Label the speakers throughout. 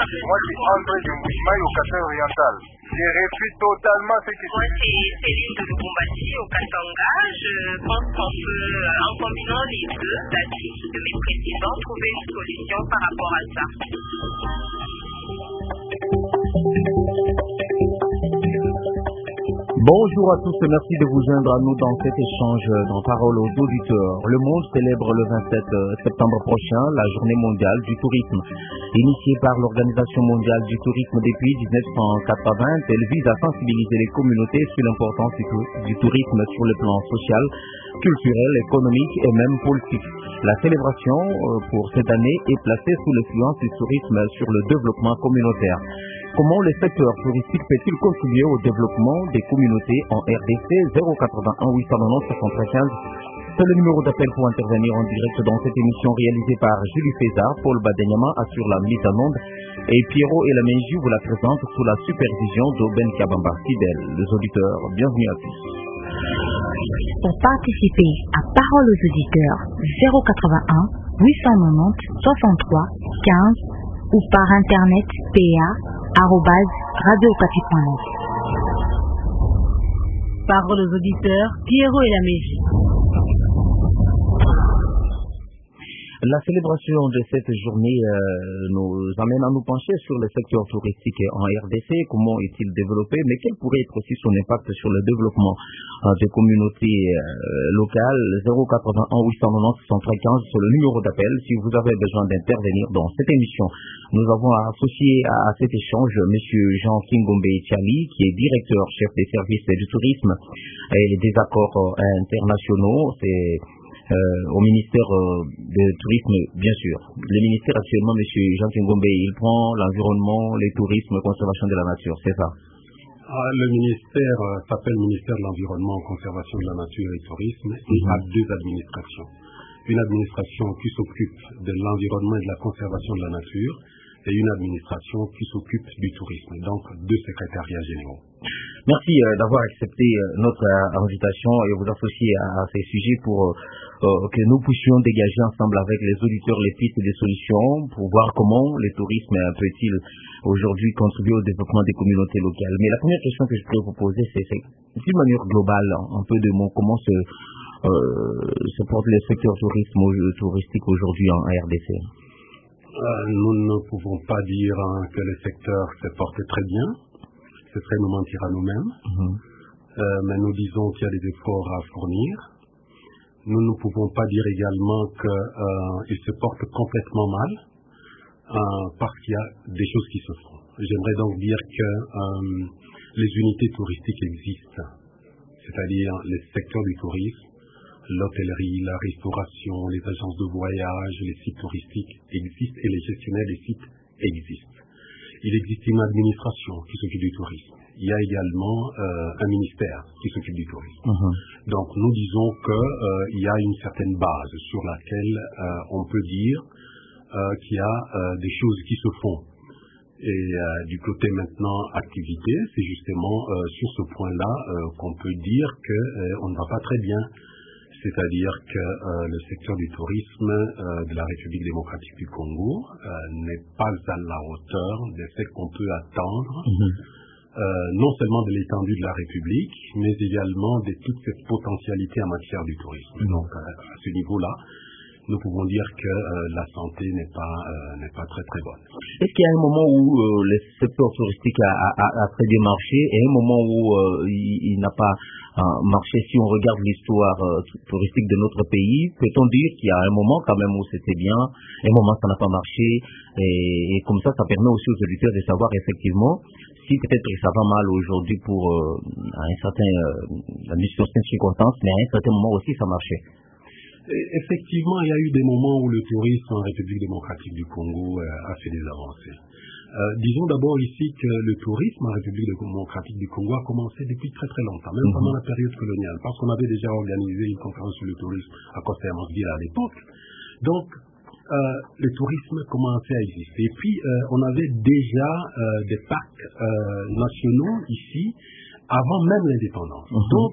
Speaker 1: Moi, je suis André de Mouimaï au Kasai oriental. Je réfute totalement ce qui se dit.
Speaker 2: Moi, c'est Céline de Lubumbashi au Katanga. Je pense qu'on peut, en combinant les deux avis de mes présidents, trouver une solution par rapport à ça.
Speaker 3: Bonjour à tous, merci de vous joindre à nous dans cet échange dans Parole aux auditeurs. Le monde célèbre le 27 septembre prochain la journée mondiale du tourisme. Initiée par l'Organisation mondiale du tourisme depuis 1980, elle vise à sensibiliser les communautés sur l'importance du tourisme sur le plan social, culturel, économique et même politique. La célébration pour cette année est placée sous l'influence du tourisme sur le développement communautaire. Comment le secteur touristique peut-il contribuer au développement des communautés en RDC? 081 890 7315. C'est le numéro d'appel pour intervenir en direct dans cette émission réalisée par Julie César. Paul Badenyama assure la mise en onde et Pierrot et la Menji vous la présente sous la supervision d'Oben Kabamba Fidèle. Les auditeurs, bienvenue à tous.
Speaker 4: Pour participer à Parole aux auditeurs, 081 890 63 15 ou par internet pa@radiocapi.net. Parole aux auditeurs, Pierrot et la Mégie.
Speaker 3: La célébration de cette journée nous amène à nous pencher sur le secteur touristique en RDC. Comment est-il développé, mais quel pourrait être aussi son impact sur le développement des communautés locales? 081 890 7315, c'est le numéro d'appel si vous avez besoin d'intervenir dans cette émission. Nous avons associé à cet échange M. Jean Kingombe Tchali, qui est directeur chef des services du tourisme et des accords internationaux. C'est au ministère du Tourisme, bien sûr. Le ministère actuellement, M. Jean Kingombe, il prend l'environnement, le tourisme, conservation de la nature, c'est ça?
Speaker 5: Le ministère s'appelle ministère de l'Environnement, Conservation de la Nature et Tourisme. Il a deux administrations. Une administration qui s'occupe de l'environnement et de la conservation de la nature et une administration qui s'occupe du tourisme. Donc, deux secrétariats généraux.
Speaker 3: Merci d'avoir accepté notre invitation et vous associer à ces sujets pour que nous puissions dégager ensemble avec les auditeurs les pistes et des solutions pour voir comment le tourisme peut-il aujourd'hui contribuer au développement des communautés locales. Mais la première question que je pourrais vous poser, c'est d'une manière globale, un peu de mots, comment se porte le secteur touristique aujourd'hui en RDC?
Speaker 5: Nous ne pouvons pas dire que le secteur se porte très bien. Ce serait nous mentir à nous-mêmes. Mais nous disons qu'il y a des efforts à fournir. Nous ne pouvons pas dire également qu'il se porte complètement mal, parce qu'il y a des choses qui se font. J'aimerais donc dire que les unités touristiques existent, c'est-à-dire les secteurs du tourisme, l'hôtellerie, la restauration, les agences de voyage, les sites touristiques existent et les gestionnaires des sites existent. Il existe une administration qui s'occupe du tourisme. Il y a également un ministère qui s'occupe du tourisme. Donc nous disons qu'il y a une certaine base sur laquelle on peut dire qu'il y a des choses qui se font. Et du côté maintenant activité, c'est justement sur ce point-là qu'on peut dire qu'on ne va pas très bien. C'est-à-dire que le secteur du tourisme de la République démocratique du Congo n'est pas à la hauteur des faits qu'on peut attendre, non seulement de l'étendue de la République, mais également de toute cette potentialité en matière du tourisme. Donc à ce niveau-là, nous pouvons dire que la santé n'est pas très très bonne.
Speaker 3: Est-ce qu'il y a un moment où le secteur touristique a très bien marché et un moment où il n'a pas marché? Si on regarde l'histoire touristique de notre pays, peut-on dire qu'il y a un moment quand même où c'était bien, un moment ça n'a pas marché, et comme ça permet aussi aux auditeurs de savoir effectivement si peut-être que ça va mal aujourd'hui pour un certain circonstance, mais à un certain moment aussi ça marchait.
Speaker 5: Effectivement, il y a eu des moments où le tourisme en République démocratique du Congo a fait des avancées. Disons d'abord ici que le tourisme en République démocratique du Congo a commencé depuis très très longtemps, même pendant la période coloniale, parce qu'on avait déjà organisé une conférence sur le tourisme à Costa-Mosville à l'époque. Donc, le tourisme commençait à exister. Et puis, on avait déjà des parcs nationaux ici, avant même l'indépendance. Donc,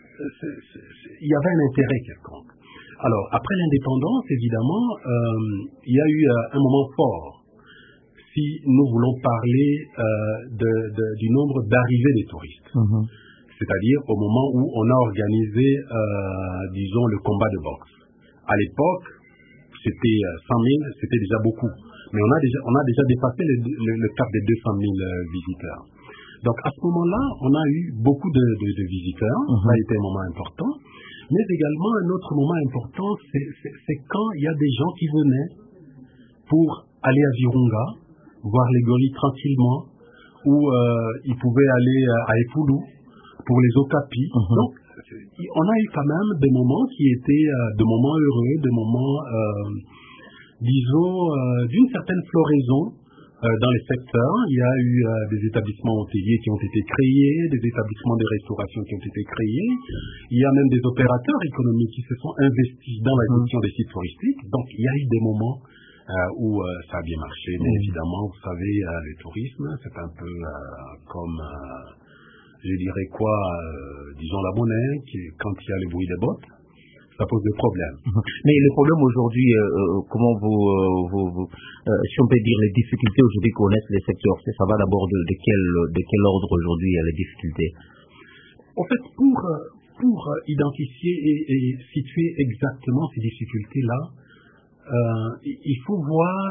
Speaker 5: il y avait un intérêt quelconque. Alors, après l'indépendance, évidemment, il y a eu un moment fort. si nous voulons parler du nombre d'arrivées des touristes. C'est-à-dire au moment où on a organisé, disons, le combat de boxe. À l'époque, c'était 100 000, c'était déjà beaucoup. Mais on a déjà dépassé le cap des 200 000 visiteurs. Donc à ce moment-là, on a eu beaucoup de visiteurs. Ça a été un moment important. Mais également, un autre moment important, c'est quand il y a des gens qui venaient pour aller à Virunga, voir les gorilles tranquillement, ou ils pouvaient aller à Epoulou pour les okapis. Donc, on a eu quand même des moments qui étaient des moments heureux, des moments, disons, d'une certaine floraison dans les secteurs. Il y a eu des établissements hôteliers qui ont été créés, des établissements de restauration qui ont été créés. Il y a même des opérateurs économiques qui se sont investis dans la gestion des sites touristiques. Donc, il y a eu des moments où ça a bien marché. Mais évidemment, vous savez, le tourisme, c'est un peu comme, je dirais quoi, disons la monnaie, quand il y a le bruit des bottes, ça pose des problèmes.
Speaker 3: Mais le problème aujourd'hui, comment si on peut dire les difficultés aujourd'hui connaissent les secteurs, ça va d'abord de quel ordre aujourd'hui les difficultés?
Speaker 5: En fait, pour identifier et situer exactement ces difficultés-là, il faut voir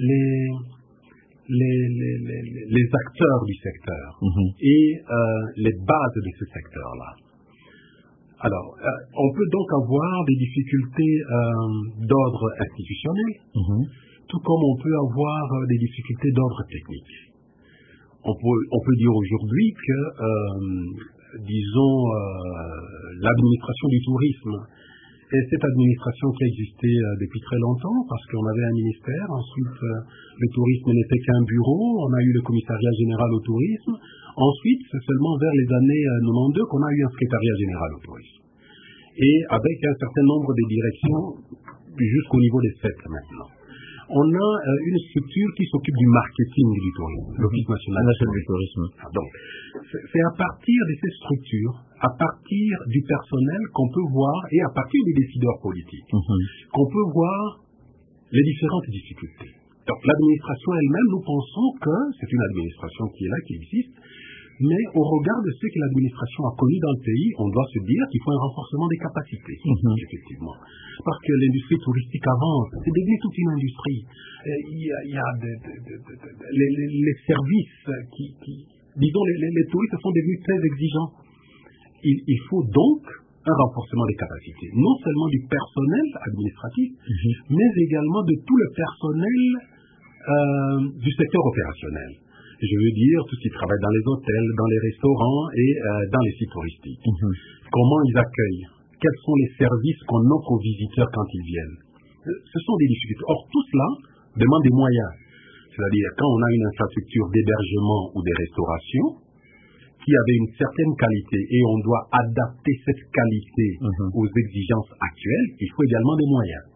Speaker 5: les acteurs du secteur et les bases de ce secteur-là. Alors, on peut donc avoir des difficultés d'ordre institutionnel, tout comme on peut avoir des difficultés d'ordre technique. On peut dire aujourd'hui que, disons, l'administration du tourisme est cette administration qui a existé depuis très longtemps, parce qu'on avait un ministère, ensuite le tourisme n'était qu'un bureau, on a eu le commissariat général au tourisme, ensuite c'est seulement vers les années 92 qu'on a eu un secrétariat général au tourisme. Et avec un certain nombre de directions jusqu'au niveau des 7 maintenant. On a une structure qui s'occupe du marketing du tourisme, l'Office national du tourisme. Donc, c'est à partir de ces structures, à partir du personnel qu'on peut voir, et à partir des décideurs politiques, qu'on peut voir les différentes difficultés. Donc, l'administration elle-même, nous pensons que c'est une administration qui est là, qui existe, mais au regard de ce que l'administration a connu dans le pays, on doit se dire qu'il faut un renforcement des capacités, effectivement. Parce que l'industrie touristique avance, c'est devenu toute une industrie. Il y a les services disons, les touristes sont devenus très exigeants. Il faut donc un renforcement des capacités, non seulement du personnel administratif, mais également de tout le personnel du secteur opérationnel. Je veux dire, tout ce qui travaille dans les hôtels, dans les restaurants et dans les sites touristiques. Comment ils accueillent? Quels sont les services qu'on offre aux visiteurs quand ils viennent? Ce sont des difficultés. Or, tout cela demande des moyens. C'est-à-dire, quand on a une infrastructure d'hébergement ou de restauration qui avait une certaine qualité et on doit adapter cette qualité aux exigences actuelles, il faut également des moyens.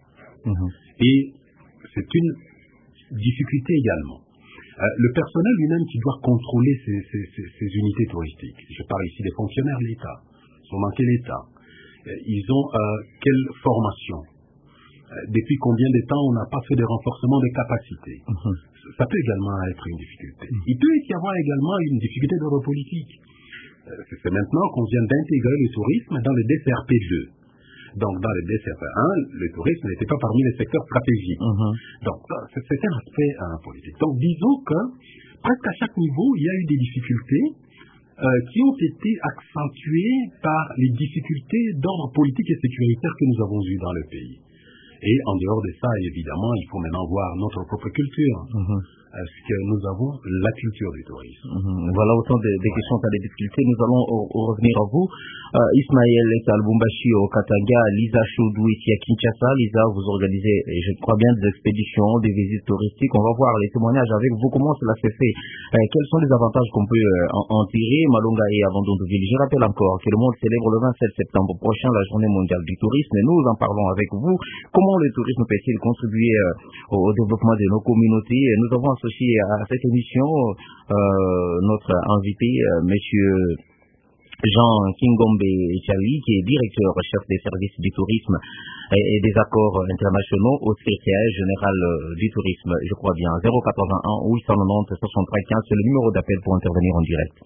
Speaker 5: Et c'est une difficulté également. Le personnel lui-même qui doit contrôler ces unités touristiques. Je parle ici des fonctionnaires de l'État. Ils ont manqué l'État. Ils ont quelle formation? Depuis combien de temps on n'a pas fait de renforcement des capacités? Ça peut également être une difficulté. Il peut y avoir également une difficulté d'ordre politique. C'est maintenant qu'on vient d'intégrer le tourisme dans le DCRP 2. Donc, dans le DCRP 1, le tourisme n'était pas parmi les secteurs stratégiques. Donc, c'est un aspect politique. Donc, disons que presque à chaque niveau, il y a eu des difficultés qui ont été accentuées par les difficultés d'ordre politique et sécuritaire que nous avons eues dans le pays. Et en dehors de ça, évidemment, il faut maintenant voir notre propre culture. Est-ce que nous avons la culture du tourisme?
Speaker 3: Voilà autant des questions à des difficultés. Nous allons revenir à vous. Ismaël est à Lubumbashi au Katanga, Lisa Choudou ici à Kinshasa. Lisa, vous organisez, je crois bien, des expéditions, des visites touristiques. On va voir les témoignages avec vous. Comment cela s'est fait? Quels sont les avantages qu'on peut en tirer? Malonga et Avandondoville. Je rappelle encore que le monde célèbre le 27 septembre prochain la journée mondiale du tourisme. Et nous en parlons avec vous. Comment le tourisme peut-il contribuer au développement de nos communautés? Nous avons associé à cette émission notre invité, monsieur Jean Kingombe Chali, qui est directeur chef des services du tourisme et des accords internationaux au secrétaire général du tourisme, je crois bien. 081 890 63 15, c'est le numéro d'appel pour intervenir en direct.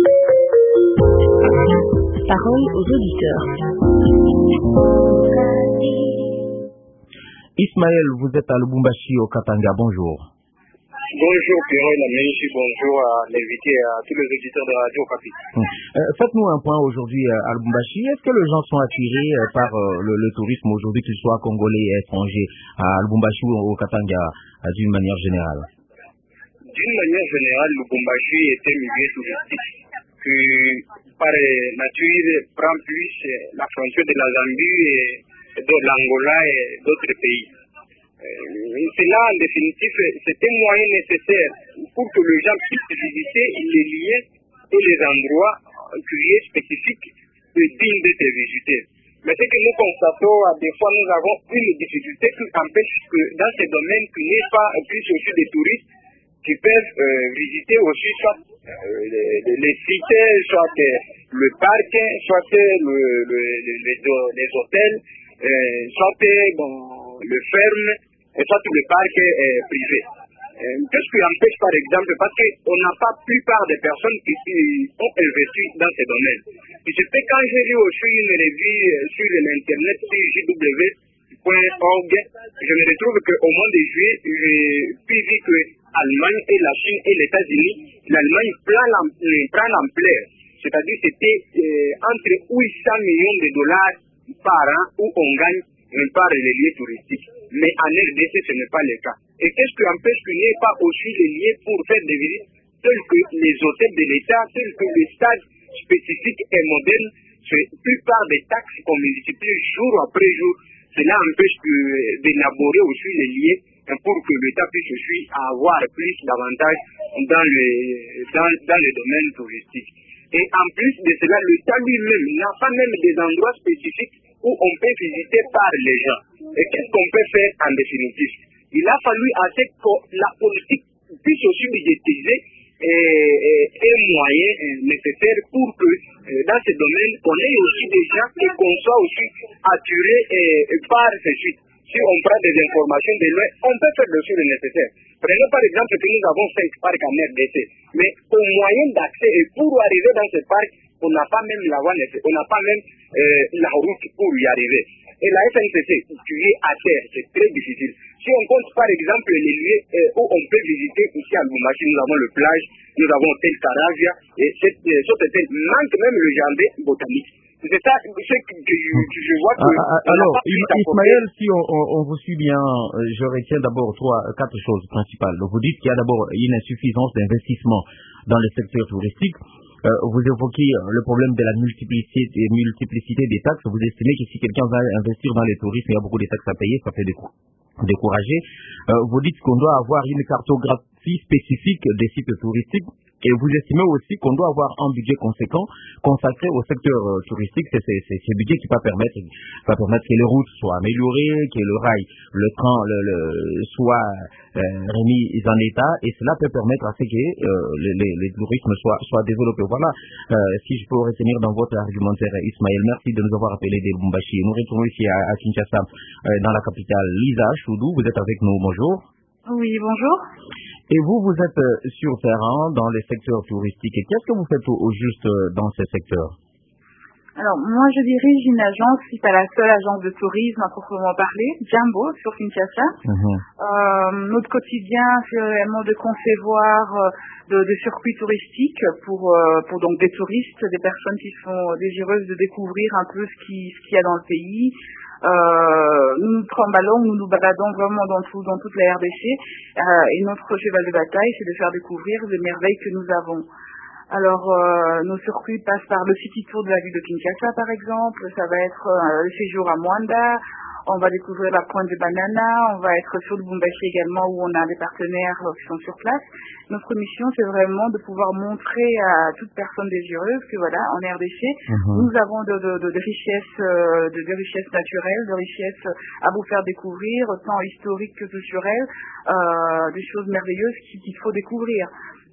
Speaker 4: Parole aux auditeurs.
Speaker 3: Ismaël, vous êtes à Lubumbashi au Katanga, bonjour.
Speaker 1: Bonjour Pierre Lamenchi, bonjour à l'invité et à tous les auditeurs de Radio Capi.
Speaker 3: Faites-nous un point aujourd'hui à Lubumbashi. Est-ce que les gens sont attirés par le tourisme aujourd'hui, qu'ils soient congolais et étrangers, à Lubumbashi ou au Katanga d'une manière générale?
Speaker 1: D'une manière générale, Lubumbashi est un milieu touristique qui, par nature, prend plus la frontière de la Zambie et de l'Angola et d'autres pays. Cela, en définitive, c'est un moyen nécessaire pour que les gens puissent visiter les lieux et les endroits curieux spécifiques et dignes d'être visités. Mais ce que nous constatons, des fois, nous avons une difficulté qui empêche que dans ces domaines, qu'il n'y ait pas plus aussi des touristes qui peuvent visiter aussi soit les sites, soit le parc, soit les hôtels, soit le ferme, et soit le parc privé. Qu'est-ce qui empêche par exemple, parce qu'on n'a pas plupart des personnes qui ont investi dans ces domaines. Quand j'ai lu aussi une revue sur l'internet sur jw.org, je me retrouve qu'au mois de juillet, j'ai pu dire que l'Allemagne et la Chine et les États-Unis, l'Allemagne prend l'ampleur. C'est-à-dire c'était entre 800 millions de dollars par an où on gagne par les lieux touristiques. Mais en RDC, ce n'est pas le cas. Et qu'est-ce qui empêche qu'il n'y ait pas aussi les lieux pour faire des visites tels que les hôtels de l'État, tels que les stades spécifiques et modernes? La plupart des taxes qu'on multiplie jour après jour, cela empêche d'élaborer aussi les lieux pour que l'État puisse aussi avoir plus d'avantages dans le domaine touristique. Et en plus de cela, l'État lui-même n'a pas même des endroits spécifiques où on peut visiter par les gens. Et qu'est-ce qu'on peut faire en définitive? Il a fallu à ce que la politique puisse aussi budgétiser un moyen nécessaire pour que dans ce domaine, on ait aussi des gens et qu'on soit aussi attiré par ces sites. Si on prend des informations de loin, on peut faire aussi le nécessaire. Prenez par exemple que nous avons 5 parcs en RDC, mais au moyen d'accès et pour arriver dans ce parc, on n'a pas même la voie nécessaire, on n'a pas même la route pour y arriver. Et la SNCC, qui est à terre, c'est très difficile. Si on compte par exemple les lieux où on peut visiter ici à Lubumbashi, nous avons le plage, nous avons l'hôtel Caravia, et cet hôtel manque même le jardin botanique. C'est ça ce que je vois que...
Speaker 3: Alors, Ismaël, si on vous suit bien, je retiens d'abord 4 choses principales. Vous dites qu'il y a d'abord une insuffisance d'investissement dans le secteur touristique. Vous évoquez le problème de la multiplicité des taxes. Vous estimez que si quelqu'un va investir dans les tourismes, il y a beaucoup de taxes à payer, ça fait décourager. Vous dites qu'on doit avoir une cartographie spécifique des sites touristiques. Et vous estimez aussi qu'on doit avoir un budget conséquent consacré au secteur touristique. C'est ce budget qui va permettre que les routes soient améliorées, que le rail, le train soit remis en état, et cela peut permettre à ce que les tourismes soient développés. Voilà, si je peux retenir dans votre argumentaire, Ismaël, merci de nous avoir appelé des Lubumbashi. Nous retournons ici à Kinshasa, dans la capitale, Lisa Choudou. Vous êtes avec nous, bonjour.
Speaker 6: Oui, bonjour.
Speaker 3: Et vous êtes sur terrain dans les secteurs touristiques. Et qu'est-ce que vous faites au juste dans ces secteurs?
Speaker 6: Alors, moi, je dirige une agence, c'est à la seule agence de tourisme à proprement parler, Jambo, sur Kinshasa. Notre quotidien, c'est vraiment de concevoir de circuits touristiques pour donc des touristes, des personnes qui sont désireuses de découvrir un peu ce qu'il y a dans le pays. Nous nous baladons vraiment dans toute la RDC, et notre cheval de bataille, c'est de faire découvrir les merveilles que nous avons. Alors, nos circuits passent par le city tour de la ville de Kinshasa, par exemple. Ça va être le séjour à Mwanda. On va découvrir la pointe de Banana. On va être sur Lubumbashi également, où on a des partenaires qui sont sur place. Notre mission, c'est vraiment de pouvoir montrer à toute personne désireuse que voilà, en RDC, nous avons de richesses naturelles, de richesses à vous faire découvrir, tant historiques que culturelles, des choses merveilleuses qu'il faut découvrir.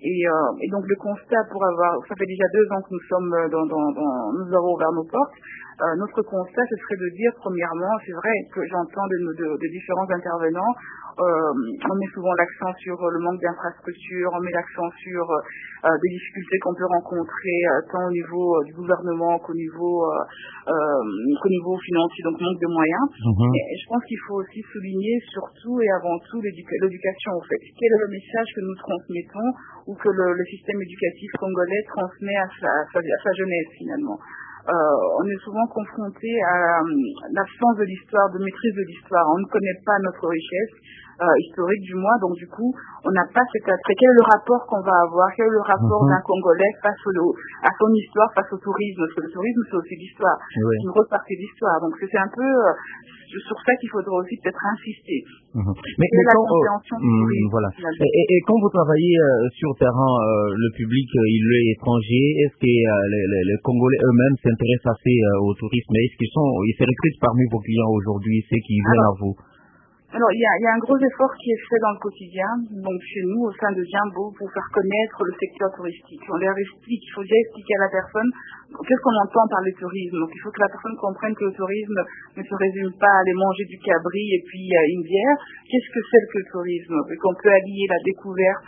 Speaker 6: Et donc le constat ça fait déjà 2 ans que nous sommes nous avons ouvert nos portes. Notre constat, ce serait de dire, premièrement, c'est vrai que j'entends de différents intervenants, on met souvent l'accent sur le manque d'infrastructures, on met l'accent sur des difficultés qu'on peut rencontrer tant au niveau du gouvernement qu'au niveau financier, donc manque de moyens. Et je pense qu'il faut aussi souligner surtout et avant tout l'éducation au fait. Quel est le message que nous transmettons ou que le système éducatif congolais transmet à sa jeunesse finalement. On est souvent confronté à l'absence de l'histoire, de maîtrise de l'histoire. On ne connaît pas notre richesse historique du moins, donc du coup, on n'a pas cet attrait. Quel est le rapport qu'on va avoir? Quel est le rapport d'un Congolais face à son histoire, face au tourisme? Parce que le tourisme, c'est aussi l'histoire.
Speaker 3: Oui.
Speaker 6: C'est une grosse partie de l'histoire. Donc c'est un peu sur ça qu'il faudra aussi peut-être insister.
Speaker 3: Mais
Speaker 6: la compréhension du tourisme.
Speaker 3: Voilà. Et quand vous travaillez sur terrain, le public, il est étranger, est-ce que les Congolais eux-mêmes s'intéressent assez au tourisme? Est-ce qu'ils se recrutent parmi vos clients aujourd'hui, ceux qui viennent à vous?
Speaker 6: Alors, il y a un gros effort qui est fait dans le quotidien, donc chez nous, au sein de Jimbo, pour faire connaître le secteur touristique. On leur explique, il faut déjà expliquer à la personne qu'est-ce qu'on entend par le tourisme. Donc, il faut que la personne comprenne que le tourisme ne se résume pas à aller manger du cabri et puis une bière. Qu'est-ce que c'est que le tourisme? Et qu'on peut allier la découverte,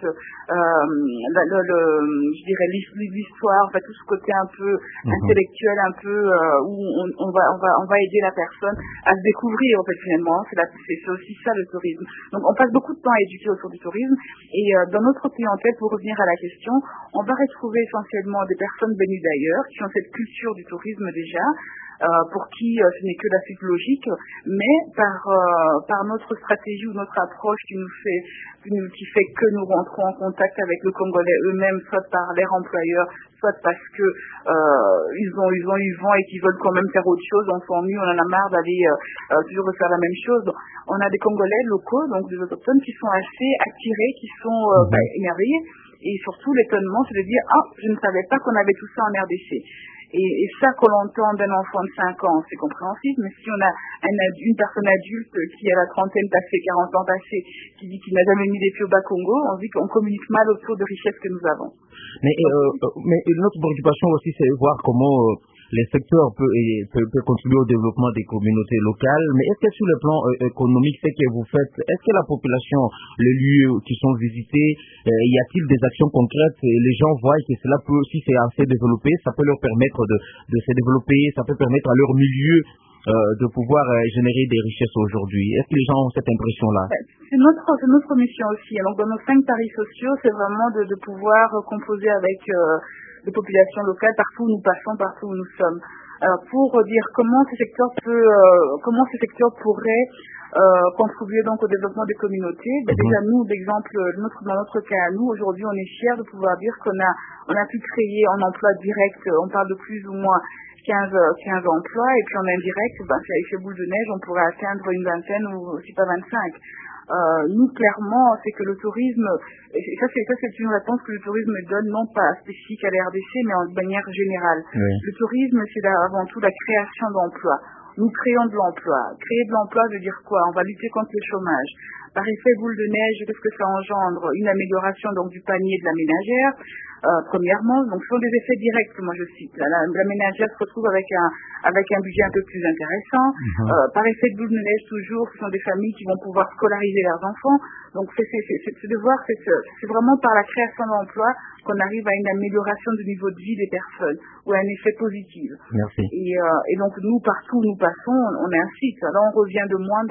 Speaker 6: je dirais l'histoire, en fait, tout ce côté un peu intellectuel, un peu où on va aider la personne à se découvrir, en fait, finalement. C'est aussi ça le tourisme. Donc on passe beaucoup de temps à éduquer autour du tourisme et dans notre clientèle, pour revenir à la question, on va retrouver essentiellement des personnes venues d'ailleurs qui ont cette culture du tourisme déjà, pour qui ce n'est que la suite logique, mais par notre stratégie ou notre approche qui fait que nous rentrons en contact avec le Congolais eux-mêmes, soit par leur employeur, soit parce que ils ont eu vent et qu'ils veulent quand même faire autre chose, on s'ennuie, on en a marre d'aller toujours faire la même chose. On a des Congolais locaux, donc des autochtones, qui sont assez attirés, qui sont émerveillés, et surtout l'étonnement, c'est de dire « Ah, je ne savais pas qu'on avait tout ça en RDC ». Et ça, qu'on l'entend d'un enfant de 5 ans, c'est compréhensible, mais si on a une personne adulte qui a la trentaine passée, 40 ans passés, qui dit qu'il n'a jamais mis les pieds au Bas-Congo, on dit qu'on communique mal autour de richesses que nous avons.
Speaker 3: Mais notre préoccupation aussi, c'est de voir comment les secteurs peuvent contribuer au développement des communautés locales. Mais est-ce que sur le plan économique, ce que vous faites, est-ce que la population, les lieux qui sont visités, y a-t-il des actions concrètes? Les gens voient que cela peut, si c'est assez développé, ça peut leur permettre de se développer, ça peut permettre à leur milieu de pouvoir générer des richesses aujourd'hui. Est-ce que les gens ont cette impression-là?
Speaker 6: C'est notre mission aussi. Donc dans nos 5 paris sociaux, c'est vraiment de pouvoir composer avec des populations locales partout où nous passons, partout où nous sommes. Alors pour dire comment ce secteur pourrait contribuer donc au développement des communautés. Déjà nous, d'exemple, dans notre cas à nous, aujourd'hui on est fiers de pouvoir dire qu'on a pu créer en emploi direct, on parle de plus ou moins 15 emplois, et puis en indirect, chez Boule de Neige, on pourrait atteindre une vingtaine ou si pas 25. Nous, clairement, c'est que le tourisme, et ça c'est une réponse que le tourisme donne, non pas spécifique à la RDC, mais en manière générale. Oui. Le tourisme, c'est avant tout la création d'emplois. Nous créons de l'emploi. Créer de l'emploi veut dire quoi? On va lutter contre le chômage. Par effet boule de neige, qu'est-ce que ça engendre? Une amélioration donc du panier de la ménagère. Premièrement, donc ce sont des effets directs que moi je cite. La ménagère se retrouve avec un budget un peu plus intéressant. Par effet de boule de neige toujours, ce sont des familles qui vont pouvoir scolariser leurs enfants. Donc c'est de voir, c'est vraiment par la création d'emplois qu'on arrive à une amélioration du niveau de vie des personnes, ou à un effet positif.
Speaker 3: Merci.
Speaker 6: Et donc nous, partout où nous passons, on incite. Alors on revient de moins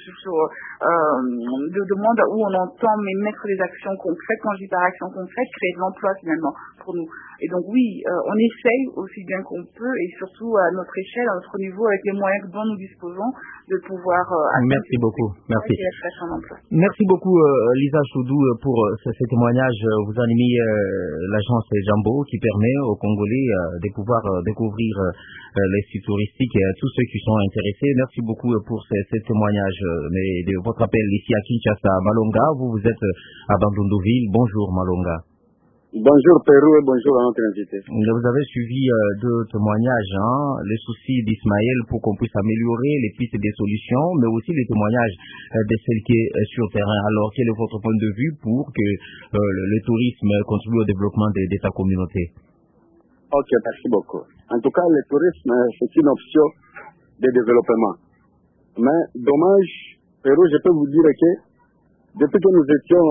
Speaker 6: demande où on entend mais mettre des actions concrètes. Quand je dis par action concrète, créer de l'emploi finalement pour nous. Et donc oui, on essaye aussi bien qu'on peut, et surtout à notre échelle, à notre niveau, avec les moyens dont nous disposons, de pouvoir...
Speaker 3: Merci beaucoup. Merci. Merci beaucoup Lisa Choudou pour ce témoignage. Vous animez l'agence Jimbo qui permet aux Congolais de pouvoir découvrir les sites touristiques et tous ceux qui sont intéressés. Merci beaucoup pour ce témoignage. Mais de votre appel ici à Kinshasa, Malonga, vous êtes à Bandunduville. Bonjour Malonga.
Speaker 7: Bonjour Pérou et bonjour à notre invité.
Speaker 3: Vous avez suivi deux témoignages, les soucis d'Ismaël pour qu'on puisse améliorer les pistes des solutions, mais aussi les témoignages de celles qui est sur terrain. Alors, quel est votre point de vue pour que le tourisme contribue au développement de ta communauté?
Speaker 7: Ok, merci beaucoup. En tout cas, le tourisme, c'est une option de développement. Mais, dommage, Pérou, je peux vous dire que depuis que nous étions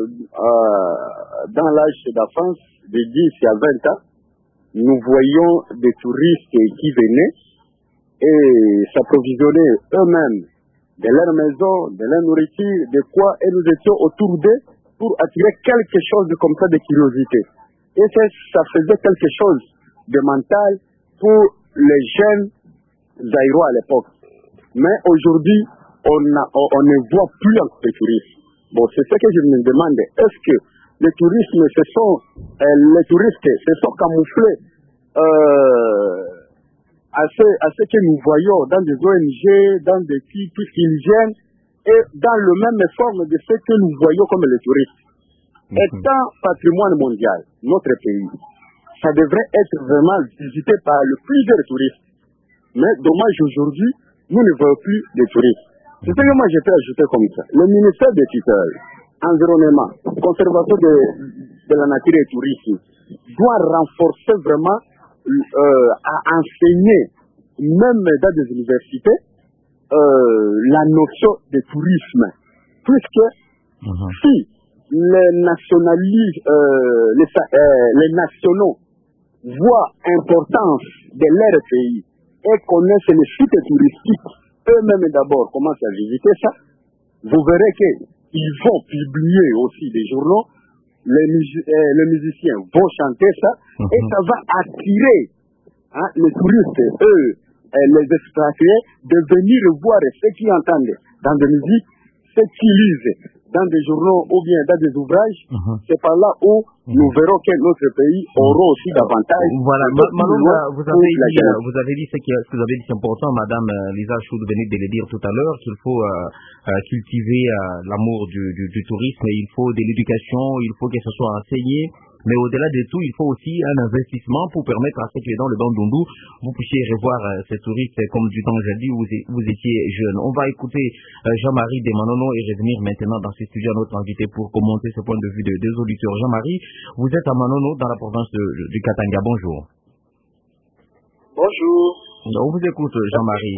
Speaker 7: dans l'âge d'enfance, de 10 à 20 ans, nous voyions des touristes qui venaient et s'approvisionnaient eux-mêmes de leur maison, de leur nourriture, de quoi, et nous étions autour d'eux pour attirer quelque chose comme ça de curiosité. Et ça faisait quelque chose de mental pour les jeunes Zaïrois à l'époque. Mais aujourd'hui, on ne voit plus encore de touristes. Bon, c'est ce que je me demande. Est-ce que les touristes se sont camouflés à ce que nous voyons dans des ONG, dans des types qui viennent, et dans le même forme de ce que nous voyons comme les touristes. Étant patrimoine mondial, notre pays, ça devrait être vraiment visité par plusieurs touristes. Mais dommage aujourd'hui, nous ne voyons plus de touristes. C'est ce que moi j'ai fait ajouter comme ça. Le ministère des tutelles, environnement, conservation de la nature et tourisme doit renforcer vraiment à enseigner, même dans des universités, la notion de tourisme. Puisque si les nationaux voient l'importance de leur pays et connaissent les sites touristiques, eux-mêmes d'abord commencent à visiter ça, vous verrez qu'ils vont publier aussi des journaux, les musiciens vont chanter ça, et ça va attirer les touristes, eux, les expatriés, de venir voir ce qu'ils entendent dans des musiques, ce qu'ils lisent dans des journaux ou bien dans des ouvrages. C'est par là où nous verrons que notre pays aura aussi davantage.
Speaker 3: Voilà, Malonga, vous avez dit ce que vous avez dit, c'est important, Madame Lisa Choud venait de le dire tout à l'heure, qu'il faut cultiver l'amour du tourisme, et il faut de l'éducation, il faut que ce soit enseigné. Mais au-delà de tout, il faut aussi un investissement pour permettre à ceux qui sont dans le Bandundu, vous puissiez revoir ces touristes comme du temps jadis où vous étiez jeune. On va écouter Jean-Marie Demanono et revenir maintenant dans ce studio à notre invité pour commenter ce point de vue des auditeurs. Jean-Marie, vous êtes à Manono dans la province du Katanga. Bonjour.
Speaker 8: Bonjour.
Speaker 3: On vous écoute, Jean-Marie.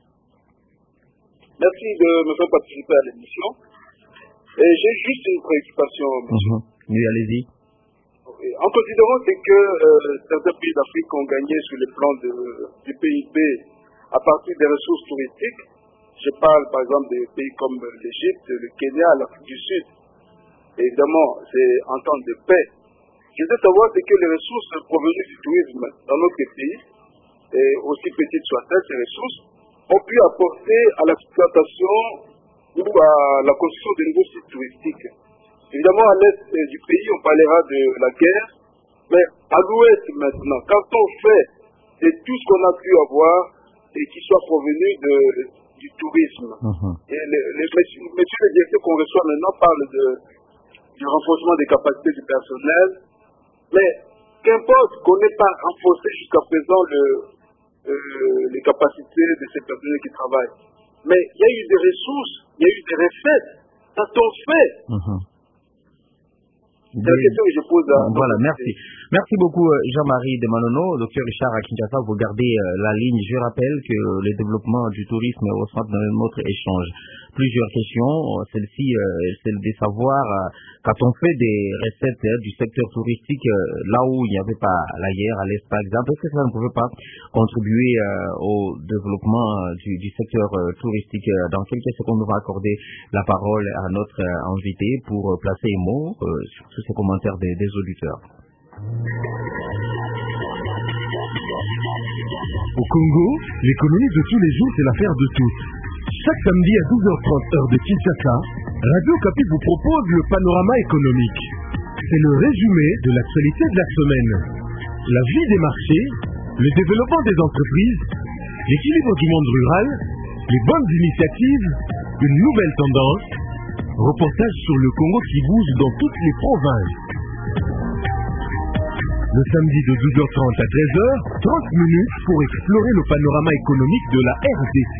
Speaker 8: Merci de me faire participer à l'émission. Et j'ai juste une préoccupation, monsieur.
Speaker 3: Oui, allez-y.
Speaker 8: En considérant que certains pays d'Afrique ont gagné sur le plan du PIB à partir des ressources touristiques, je parle par exemple des pays comme l'Égypte, le Kenya, l'Afrique du Sud, évidemment c'est en temps de paix. Je veux savoir que les ressources provenues du tourisme dans notre pays, et aussi petites soient-elles ces ressources, ont pu apporter à l'exploitation ou à la construction de nouveaux sites touristiques. Évidemment, à l'est du pays, on parlera de la guerre, mais à l'ouest maintenant, quand on fait de tout ce qu'on a pu avoir et qui soit provenu du tourisme, et monsieur le directeur qu'on reçoit maintenant parle du renforcement des capacités du personnel, mais qu'importe qu'on n'ait pas renforcé jusqu'à présent les capacités de ces personnels qui travaillent, mais il y a eu des ressources, il y a eu des recettes, ça tombe fait. C'est la question que je pose à...
Speaker 3: Voilà, merci. Merci beaucoup Jean-Marie Demanono. Docteur Richard à Kinshasa, vous gardez la ligne. Je rappelle que le développement du tourisme est au centre de notre échange. Plusieurs questions. Celle-ci, celle de savoir, quand on fait des recettes du secteur touristique, là où il n'y avait pas la guerre, à l'Est par exemple, est-ce que ça ne pouvait pas contribuer au développement du secteur touristique? Dans quelques secondes, on va accorder la parole à notre invité pour placer un mot sur tous ces commentaires des auditeurs.
Speaker 9: Au Congo, l'économie de tous les jours, c'est l'affaire de tous. Chaque samedi à 12h30 heure de Kinshasa, Radio Okapi vous propose le panorama économique. C'est le résumé de l'actualité de la semaine. La vie des marchés, le développement des entreprises, l'équilibre du monde rural, les bonnes initiatives, une nouvelle tendance, reportage sur le Congo qui bouge dans toutes les provinces. Le samedi de 12h30 à 13h, 30 minutes pour explorer le panorama économique de la RDC.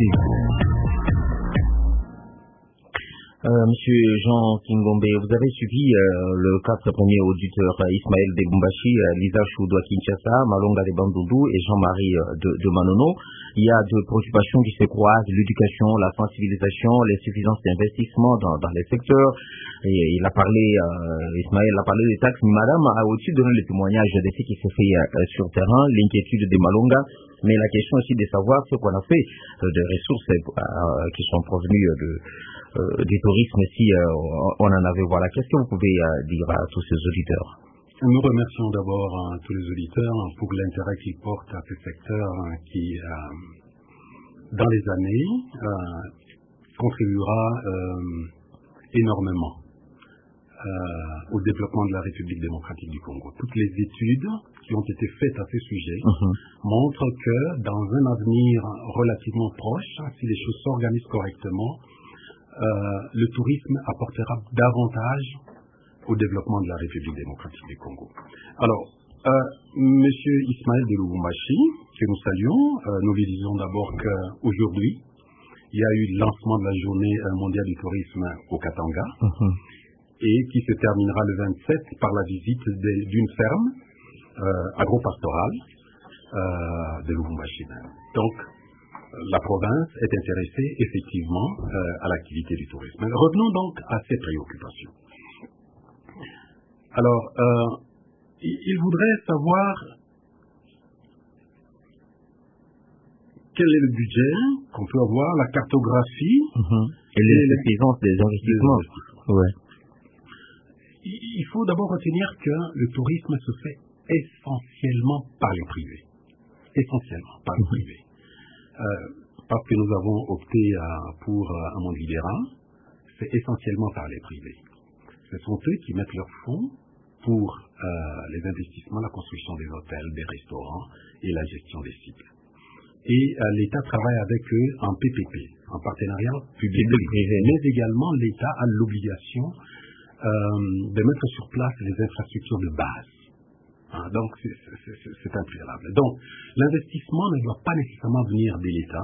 Speaker 3: Monsieur Jean Kingombe, vous avez suivi le 4 premiers auditeurs Ismaël Debumbashi, Lisa Choudou à Kinshasa, Malonga de Bandoudou et Jean-Marie de Manono. Il y a deux préoccupations qui se croisent, l'éducation, la sensibilisation, l'insuffisance d'investissement dans les secteurs. Et il a parlé, Ismaël a parlé des taxes, mais madame a aussi donné le témoignage de ce qui se fait sur terrain, l'inquiétude de Malonga, mais la question aussi de savoir ce qu'on a fait des ressources qui sont provenues du tourisme, si on en avait. Voilà, qu'est-ce que vous pouvez dire à tous ces auditeurs?
Speaker 5: Nous remercions d'abord tous les auditeurs pour l'intérêt qu'ils portent à ce secteur qui, dans les années, contribuera énormément au développement de la République démocratique du Congo. Toutes les études qui ont été faites à ce sujet montrent que dans un avenir relativement proche, si les choses s'organisent correctement, le tourisme apportera davantage au développement de la République démocratique du Congo. Alors, Monsieur Ismaël de Lubumbashi, que nous saluons, nous lui disons d'abord qu'aujourd'hui, il y a eu le lancement de la journée mondiale du tourisme au Katanga, et qui se terminera le 27 par la visite d'une ferme agro-pastorale de Lubumbashi. Donc, la province est intéressée effectivement à l'activité du tourisme. Revenons donc à ces préoccupations. Alors, il voudrait savoir quel est le budget qu'on peut avoir, la cartographie
Speaker 3: et l'insuffisance des investissements. Ouais.
Speaker 5: Il faut d'abord retenir que le tourisme se fait essentiellement par les privés. Essentiellement par les privés. Parce que nous avons opté pour un monde libéral, c'est essentiellement par les privés. Ce sont eux qui mettent leurs fonds pour les investissements, la construction des hôtels, des restaurants et la gestion des sites. Et l'État travaille avec eux en PPP, en partenariat public-privé. Mais également, l'État a l'obligation de mettre sur place les infrastructures de base. Donc, c'est un préalable. Donc, l'investissement ne doit pas nécessairement venir de l'État.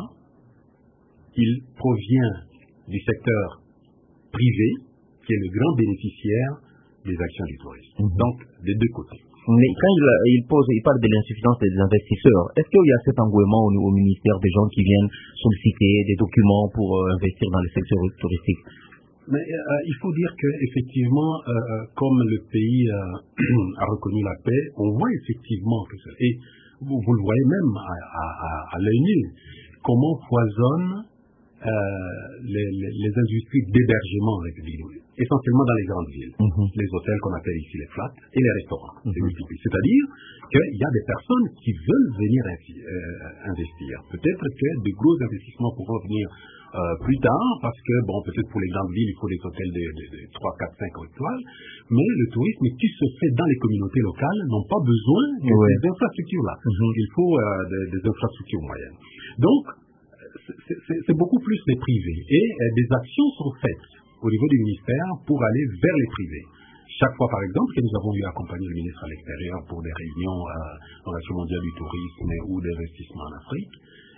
Speaker 5: Il provient du secteur privé, qui est le grand bénéficiaire des actions du tourisme. Donc, des deux côtés.
Speaker 3: Mais quand il parle de l'insuffisance des investisseurs, est-ce qu'il y a cet engouement au ministère des gens qui viennent solliciter des documents pour investir dans le secteur touristique?
Speaker 5: Mais il faut dire qu'effectivement, comme le pays a reconnu la paix, on voit effectivement que ça. Et vous le voyez même à l'œil nu, comment foisonnent les industries d'hébergement en République, essentiellement dans les grandes villes. Les hôtels qu'on appelle ici les flats et les restaurants. C'est-à-dire qu'il y a des personnes qui veulent venir investir. Peut-être que de gros investissements pourront venir plus tard, parce que, bon, peut-être pour les grandes villes, il faut des hôtels de 3, 4, 5 étoiles, mais le tourisme qui se fait dans les communautés locales n'ont pas besoin de ces infrastructures-là. Il faut des infrastructures moyennes. Donc, c'est beaucoup plus les privés. Et des actions sont faites au niveau du ministère pour aller vers les privés. Chaque fois, par exemple, que nous avons eu accompagné le ministre à l'extérieur pour des réunions dans l'Action mondiale du tourisme ou d'investissement en Afrique,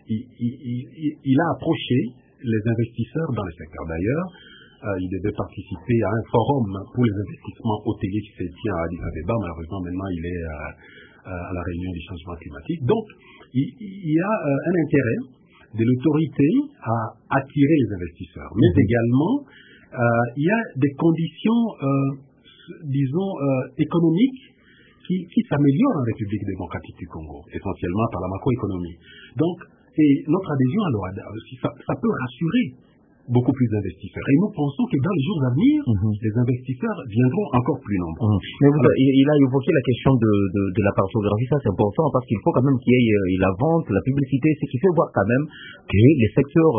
Speaker 5: il a approché les investisseurs dans le secteur. D'ailleurs, il devait participer à un forum pour les investissements hôteliers qui se tient à Addis Abeba. Malheureusement, maintenant, il est à la réunion du changement climatique. Donc, il y a un intérêt de l'autorité à attirer les investisseurs. Mais également, il y a des conditions, disons, économiques qui s'améliorent en République démocratique du Congo, essentiellement par la macroéconomie. Donc, et notre adhésion, alors, ça peut rassurer beaucoup plus d'investisseurs. Et nous pensons que dans les jours à venir, les investisseurs viendront encore plus nombreux.
Speaker 3: Mais il a évoqué la question de la cartographie, ça c'est important, parce qu'il faut quand même qu'il y ait la vente, la publicité, ce qui fait voir quand même que les secteurs,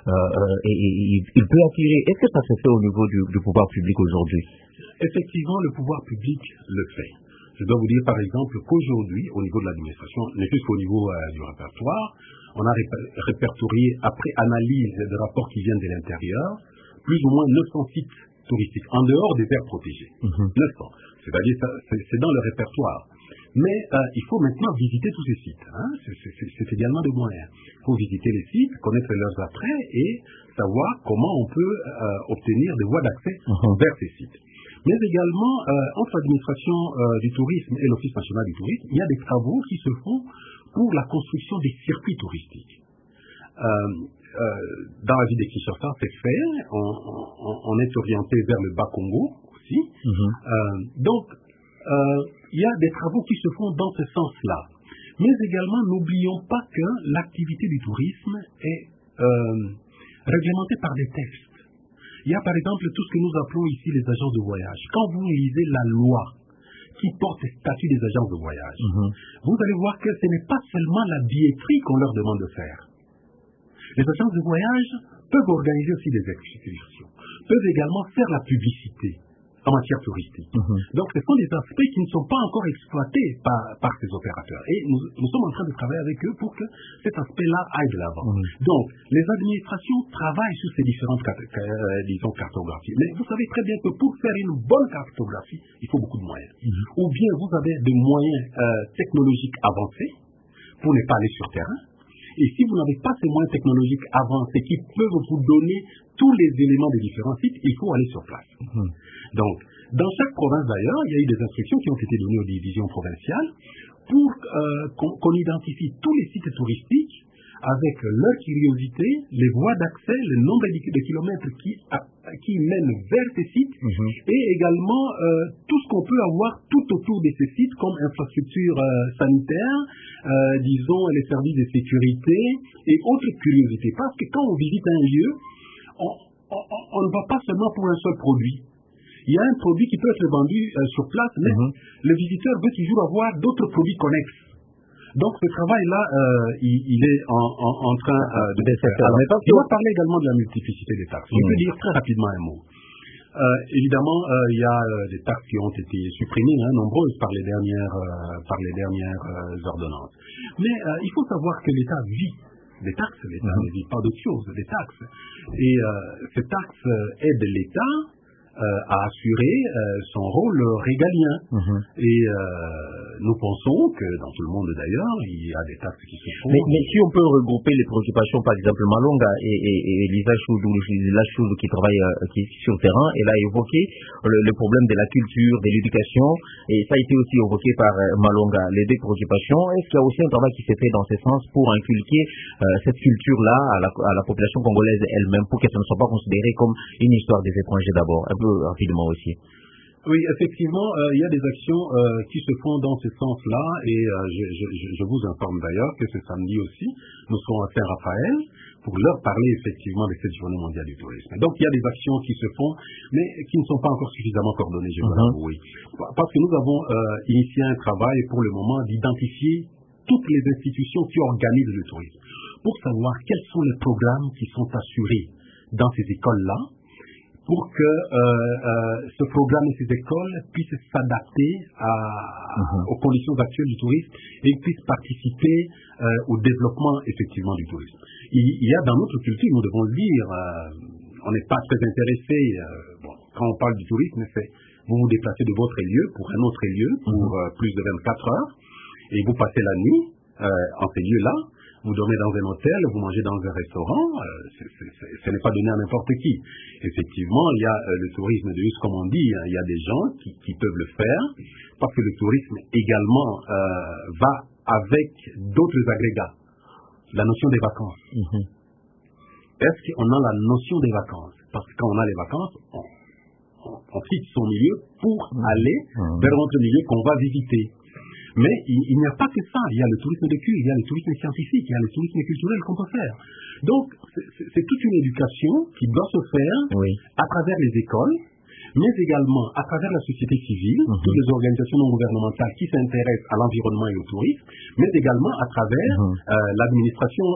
Speaker 3: il peut attirer. Est-ce que ça se fait au niveau du pouvoir public aujourd'hui?
Speaker 5: Effectivement, le pouvoir public le fait. Je dois vous dire par exemple qu'aujourd'hui, au niveau de l'administration, mais plus qu'au niveau du répertoire, on a répertorié, après analyse de rapports qui viennent de l'intérieur, plus ou moins 900 sites touristiques, en dehors des aires protégées. 900. C'est-à-dire, c'est dans le répertoire. Mais il faut maintenant visiter tous ces sites. Hein. C'est également des moyens. Il faut visiter les sites, connaître leurs attraits et savoir comment on peut obtenir des voies d'accès vers ces sites. Mais également, entre l'administration du tourisme et l'Office national du tourisme, il y a des travaux qui se font pour la construction des circuits touristiques. Dans la ville de Kinshasa, c'est fait. On est orienté vers le Bas-Congo aussi. Donc, il y a des travaux qui se font dans ce sens-là. Mais également, n'oublions pas que l'activité du tourisme est réglementée par des textes. Il y a par exemple tout ce que nous appelons ici les agences de voyage. Quand vous lisez la loi qui porte le statut des agences de voyage, vous allez voir que ce n'est pas seulement la billetterie qu'on leur demande de faire. Les agences de voyage peuvent organiser aussi des excursions, peuvent également faire la publicité en matière touristique. Donc ce sont des aspects qui ne sont pas encore exploités par ces opérateurs. Et nous sommes en train de travailler avec eux pour que cet aspect-là aille de l'avant. Donc les administrations travaillent sur ces différentes cartographies. Mais vous savez très bien que pour faire une bonne cartographie, il faut beaucoup de moyens. Ou bien vous avez des moyens technologiques avancés pour ne pas aller sur terrain. Et si vous n'avez pas ces moyens technologiques avancés qui peuvent vous donner tous les éléments des différents sites, il faut aller sur place. Donc, dans chaque province d'ailleurs, il y a eu des instructions qui ont été données aux divisions provinciales pour qu'on identifie tous les sites touristiques avec leur curiosité, les voies d'accès, le nombre de kilomètres qui mènent vers ces sites et également tout ce qu'on peut avoir tout autour de ces sites comme infrastructures sanitaires, disons les services de sécurité et autres curiosités. Parce que quand on visite un lieu, on ne va pas seulement pour un seul produit. Il y a un produit qui peut être vendu sur place, mais le visiteur veut toujours avoir d'autres produits connexes. Donc ce travail-là, il est en train de se faire. Je vais parler également de la multiplicité des taxes. Je peux dire très rapidement un mot. Évidemment, il y a des taxes qui ont été supprimées, nombreuses par les dernières ordonnances. Mais il faut savoir que l'État vit des taxes. L'État ne vit pas d'autre chose, des taxes. Et ces taxes aident l'État à assurer son rôle régalien. Et nous pensons que dans tout le monde d'ailleurs, il y a des taxes qui se font.
Speaker 3: Mais si on peut regrouper les préoccupations, par exemple Malonga et Lisa Choudou, qui travaille qui est sur le terrain, elle a évoqué le problème de la culture, de l'éducation, et ça a été aussi évoqué par Malonga, les deux préoccupations. Est-ce qu'il y a aussi un travail qui s'est fait dans ce sens pour inculquer cette culture-là à la population congolaise elle-même, pour que ça ne soit pas considéré comme une histoire des étrangers d'abord, un peu rapidement aussi?
Speaker 5: Oui, effectivement, il y a des actions qui se font dans ce sens-là, et je vous informe d'ailleurs que ce samedi aussi, nous serons à Saint-Raphaël pour leur parler effectivement de cette journée mondiale du tourisme. Donc il y a des actions qui se font, mais qui ne sont pas encore suffisamment coordonnées, je dois l'avouer. Parce que nous avons initié un travail pour le moment d'identifier toutes les institutions qui organisent le tourisme, pour savoir quels sont les programmes qui sont assurés dans ces écoles-là, pour que ce programme et ces écoles puissent s'adapter aux conditions actuelles du tourisme et puissent participer au développement effectivement du tourisme. Il y a dans notre culture, nous devons le dire, on n'est pas très intéressé, quand on parle du tourisme, c'est vous vous déplacez de votre lieu pour un autre lieu pour plus de 24 heures et vous passez la nuit en ces lieux-là. Vous dormez dans un hôtel, vous mangez dans un restaurant, ce n'est pas donné à n'importe qui. Effectivement, il y a le tourisme de luxe, comme on dit, il y a des gens qui peuvent le faire, parce que le tourisme également va avec d'autres agrégats. La notion des vacances. Est-ce qu'on a la notion des vacances? Parce que quand on a les vacances, on quitte son milieu pour aller vers notre milieu qu'on va visiter. Mais il n'y a pas que ça. Il y a le tourisme de culte, il y a le tourisme scientifique, il y a le tourisme culturel qu'on peut faire. Donc, c'est toute une éducation qui doit se faire à travers les écoles, mais également à travers la société civile, toutes les organisations non gouvernementales qui s'intéressent à l'environnement et au tourisme, mais également à travers l'administration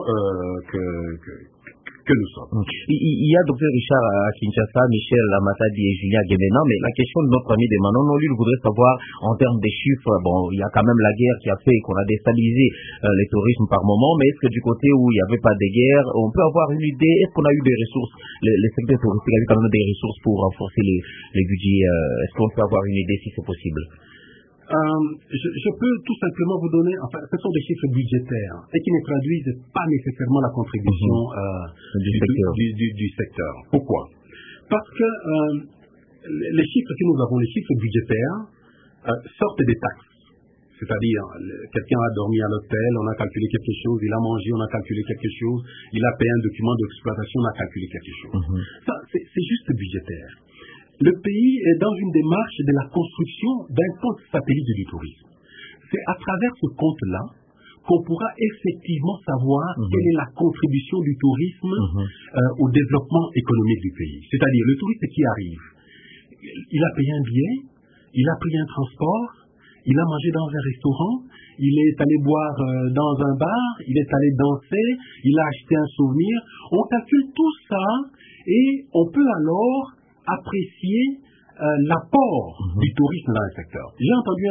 Speaker 5: que nous sommes.
Speaker 3: Il y a Dr Richard à Kinshasa, Michel Amatadi et Julien Guémena, mais la question de notre ami Desmanon, lui, il voudrait savoir en termes des chiffres, il y a quand même la guerre qui a fait qu'on a déstabilisé les tourismes par moment, mais est-ce que du côté où il n'y avait pas de guerre, on peut avoir une idée, est-ce qu'on a eu des ressources, les secteurs touristiques a eu quand même des ressources pour renforcer les budgets, est-ce qu'on peut avoir une idée si c'est possible?
Speaker 5: Je peux tout simplement vous donner, enfin, ce sont des chiffres budgétaires et qui ne traduisent pas nécessairement la contribution du secteur. Pourquoi? Parce que les chiffres que nous avons, les chiffres budgétaires, sortent des taxes. C'est-à-dire, quelqu'un a dormi à l'hôtel, on a calculé quelque chose, il a mangé, on a calculé quelque chose, il a payé un document d'exploitation, on a calculé quelque chose. Ça, c'est juste budgétaire. Le pays est dans une démarche de la construction d'un compte satellite du tourisme. C'est à travers ce compte-là qu'on pourra effectivement savoir quelle est la contribution du tourisme au développement économique du pays. C'est-à-dire, le touriste qui arrive, il a payé un billet, il a pris un transport, il a mangé dans un restaurant, il est allé boire dans un bar, il est allé danser, il a acheté un souvenir. On calcule tout ça et on peut alors apprécier l'apport du tourisme dans le secteur. J'ai entendu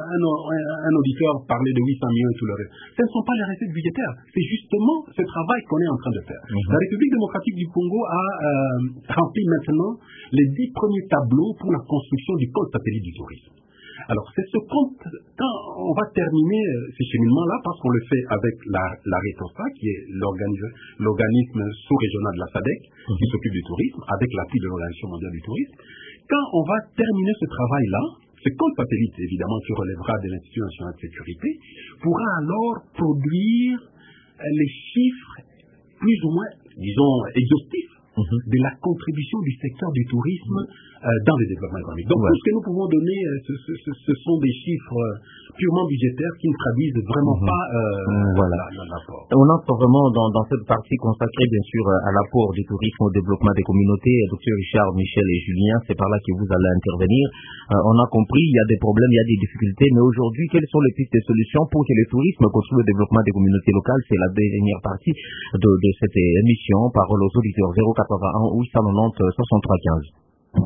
Speaker 5: un auditeur parler de 800 millions et tout le reste. Ce ne sont pas les recettes budgétaires, c'est justement ce travail qu'on est en train de faire. La République démocratique du Congo a rempli maintenant les 10 premiers tableaux pour la construction du compte satellite du tourisme. Alors, c'est ce compte, quand on va terminer ces cheminements-là, parce qu'on le fait avec la RETOSA, qui est l'organisme sous-régional de la SADC, qui s'occupe du tourisme, avec l'appui de l'Organisation mondiale du tourisme, quand on va terminer ce travail-là, ce compte satellite, évidemment, qui relèvera de l'Institut national de sécurité, pourra alors produire les chiffres plus ou moins, disons, exhaustifs de la contribution du secteur du tourisme dans le développement économique. Donc, tout ce que nous pouvons donner, ce sont des chiffres purement budgétaires qui ne traduisent vraiment pas l'apport.
Speaker 3: On entre vraiment dans cette partie consacrée, bien sûr, à l'apport du tourisme au développement des communautés. Dr Richard, Michel et Julien, c'est par là que vous allez intervenir. On a compris, il y a des problèmes, il y a des difficultés, mais aujourd'hui, quelles sont les pistes de solutions pour que le tourisme contribue au développement des communautés locales? C'est la dernière partie de cette émission. Parole aux auditeurs 081 890 63 15.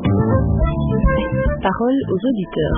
Speaker 4: Parole aux auditeurs.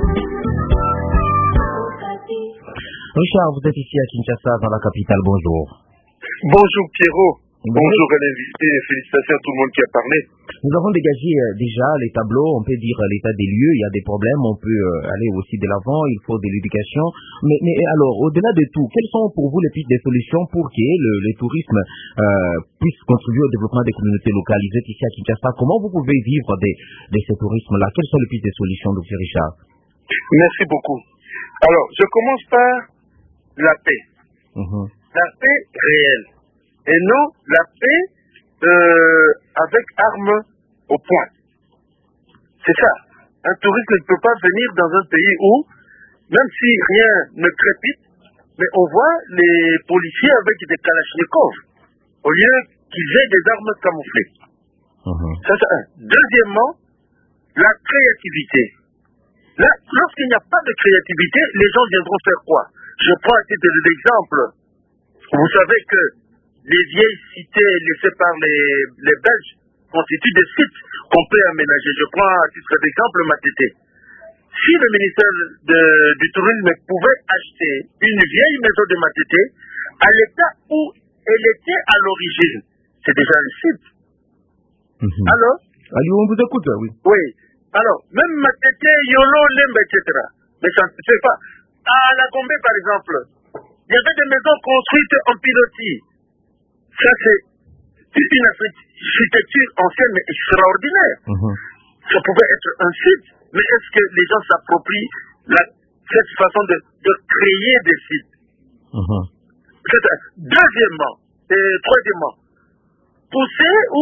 Speaker 3: Richard, vous êtes ici à Kinshasa, dans la capitale. Bonjour.
Speaker 10: Bonjour Pierrot. Bonjour à l'invité et félicitations à tout le monde qui a parlé.
Speaker 3: Nous avons dégagé déjà les tableaux, on peut dire l'état des lieux, il y a des problèmes, on peut aller aussi de l'avant, il faut de l'éducation. Mais alors, au-delà de tout, quelles sont pour vous les pistes de solutions pour que le tourisme puisse contribuer au développement des communautés locales? Vous êtes ici à Kinshasa, comment vous pouvez vivre de ce tourisme-là? Quelles sont les pistes de solutions, Dr Richard?
Speaker 10: Merci beaucoup. Alors, je commence par la paix. La paix réelle. Et non la paix avec armes au poing. C'est ça. Un touriste ne peut pas venir dans un pays où, même si rien ne crépite, mais on voit les policiers avec des kalachnikovs, au lieu qu'ils aient des armes camouflées. Ça, c'est un. Deuxièmement, la créativité. Là, lorsqu'il n'y a pas de créativité, les gens viendront faire quoi? Je prends à titre d'exemple. Vous savez que les vieilles cités laissées par les Belges constituent des sites qu'on peut aménager. Je prends à titre d'exemple Matete. Si le ministère du Tourisme pouvait acheter une vieille maison de Matete à l'état où elle était à l'origine, c'est déjà un site. Alors,
Speaker 3: on vous écoute, oui.
Speaker 10: Oui. Alors, même Matete, Yolo, Lembe, etc. Mais ça ne se fait pas. À la Gombe, par exemple, il y avait des maisons construites en pilotis. Ça, c'est une architecture ancienne, mais extraordinaire. Ça pouvait être un site, mais est-ce que les gens s'approprient cette façon de créer des sites? Deuxièmement, et troisièmement, pousser ou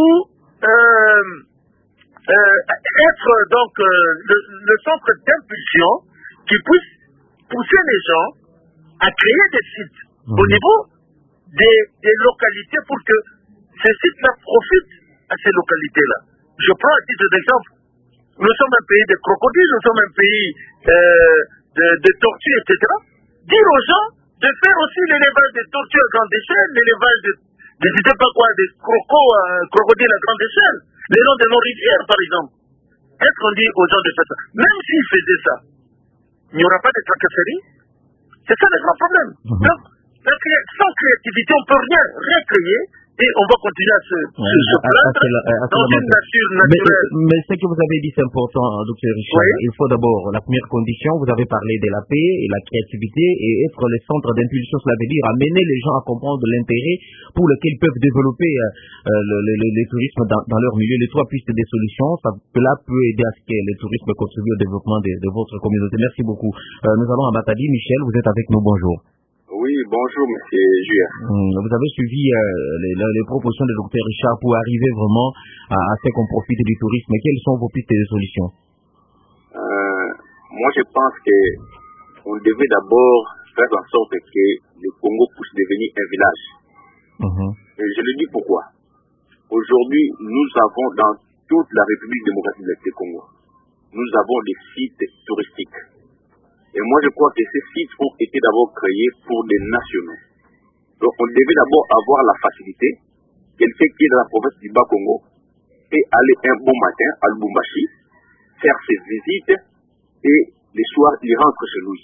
Speaker 10: être donc le centre d'impulsion qui puisse pousser les gens à créer des sites au niveau des localités pour que ces sites-là profitent à ces localités-là. Je prends à titre d'exemple, nous sommes un pays de crocodiles, nous sommes un pays de tortues, etc. Dire aux gens de faire aussi l'élevage des tortues à grande échelle, l'élevage je ne sais pas quoi, des crocodiles à grande échelle, les noms de nos rivières, par exemple. Est-ce qu'on dit aux gens de faire ça? Même s'ils faisaient ça, il n'y aura pas de tracasserie. C'est ça le grand problème. Donc, sans créativité, on ne peut rien créer et on va continuer à se plaindre dans une nature naturelle.
Speaker 3: Mais ce que vous avez dit, c'est important, docteur Richard. Oui. Il faut d'abord, la première condition, vous avez parlé de la paix et la créativité et être le centre d'impulsion, cela veut dire amener les gens à comprendre l'intérêt pour lequel ils peuvent développer le tourisme dans leur milieu. Les trois pistes des solutions, cela peut aider à ce que le tourisme contribue au développement de votre communauté. Merci beaucoup. Nous allons à Matadi. Michel, vous êtes avec nous. Bonjour.
Speaker 11: Oui, bonjour, monsieur Julien.
Speaker 3: Vous avez suivi les propositions du docteur Richard pour arriver vraiment à ce qu'on profite du tourisme. Quelles sont vos pistes de solutions?
Speaker 11: Moi, je pense qu'on devait d'abord faire en sorte que le Congo puisse devenir un village. Et je le dis pourquoi. Aujourd'hui, nous avons dans toute la République démocratique du Congo, nous avons des sites touristiques. Et moi, je crois que ces sites ont été d'abord créés pour des nationaux. Donc, on devait d'abord avoir la facilité, quelqu'un qui est dans la province du Bas-Congo, et aller un bon matin à Lubumbashi, faire ses visites, et le soir, il rentre chez lui.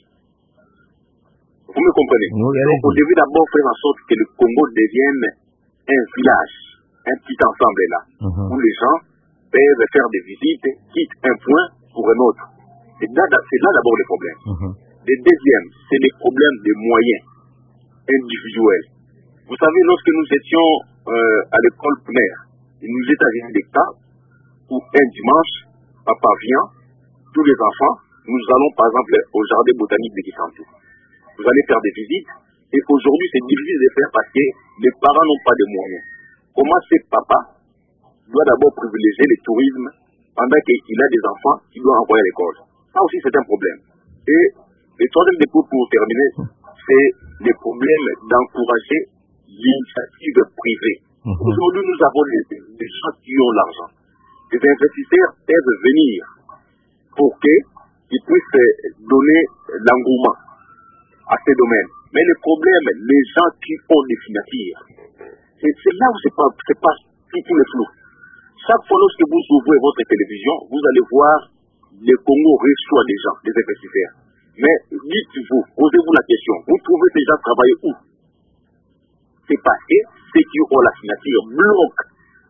Speaker 11: Vous me comprenez? Donc, on devait d'abord faire en sorte que le Congo devienne un village, un petit ensemble là, où les gens peuvent faire des visites, quittent un point pour un autre. C'est là d'abord le problème. Le deuxième, c'est le problème des moyens individuels. Vous savez, lorsque nous étions à l'école primaire, il nous est arrivé des cas où un dimanche, papa vient, tous les enfants, nous allons par exemple au jardin botanique de Kisantou. Vous allez faire des visites, et aujourd'hui c'est difficile de faire parce que les parents n'ont pas de moyens. Comment ce papa doit d'abord privilégier le tourisme pendant qu'il a des enfants qu'il doit envoyer à l'école? Ça aussi, c'est un problème. Et le troisième dépôt pour terminer, c'est le problème d'encourager l'initiative privée. Aujourd'hui, nous avons des gens qui ont l'argent. Les investisseurs peuvent venir pour qu'ils puissent donner l'engouement à ces domaines. Mais le problème, les gens qui ont des signatures, c'est là où c'est pas tout le flou. Chaque fois lorsque vous ouvrez votre télévision, vous allez voir le Congo reçoit des gens, des investisseurs. Mais dites-vous, posez-vous la question, vous trouvez ces gens travailler où? C'est parce que ceux qui ont la signature bloquent.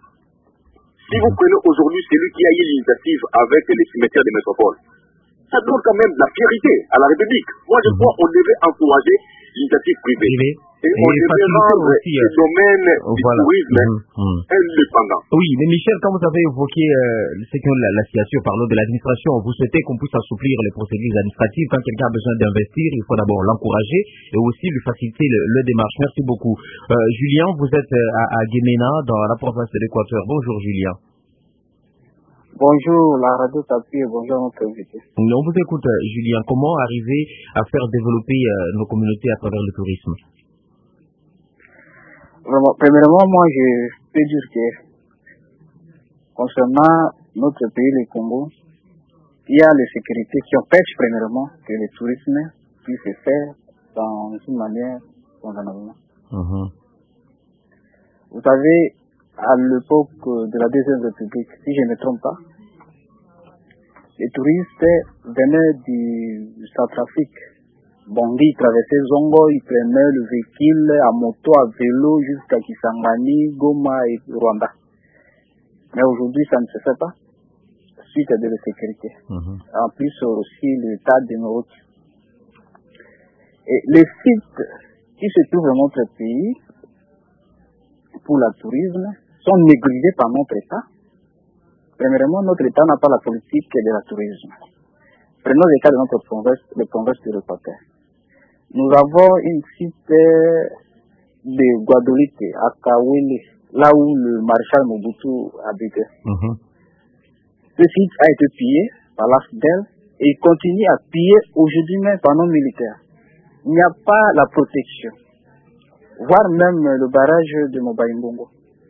Speaker 11: Si vous prenez aujourd'hui celui qui a eu l'initiative avec les cimetières des métropoles, ça donne quand même de la fierté à la République. Moi, je crois qu'on devait encourager l'initiative privée. Et on devait rendre le domaine du tourisme indépendant.
Speaker 3: Oui, mais Michel, quand vous avez évoqué ce que la situation, parlons de l'administration, vous souhaitez qu'on puisse assouplir les procédures administratives. Quand quelqu'un a besoin d'investir, il faut d'abord l'encourager et aussi lui faciliter le démarche. Merci beaucoup. Julien, vous êtes à Guémena, dans la province de l'Équateur. Bonjour Julien.
Speaker 12: Bonjour la radio Tapi et bonjour notre invité.
Speaker 3: On vous écoute Julien. Comment arriver à faire développer nos communautés à travers le tourisme?
Speaker 12: Vraiment, premièrement, moi je peux dire que concernant notre pays, le Congo, il y a les sécurités qui empêchent premièrement que le tourisme puisse se faire dans une manière convenable. Vous savez, à l'époque de la Deuxième République, si je ne me trompe pas, les touristes venaient du Centrafrique. Bangui, ils traversaient Zongo, ils prenaient le véhicule à moto, à vélo jusqu'à Kisangani, Goma et Rwanda. Mais aujourd'hui, ça ne se fait pas, suite à de la sécurité. En plus, aussi l'état de nos routes. Et les sites qui se trouvent dans notre pays pour le tourisme sont négligés par notre État. Premièrement, notre État n'a pas la politique de la tourisme. Prenons le cas de notre province, le province de l'Équateur. Nous avons un site de Guadolite, à Kawele, là où le maréchal Mobutu habitait. Ce site a été pillé par l'AFDEL et il continue à piller aujourd'hui même par nos militaires. Il n'y a pas la protection, voire même le barrage de Mobaïmbongo.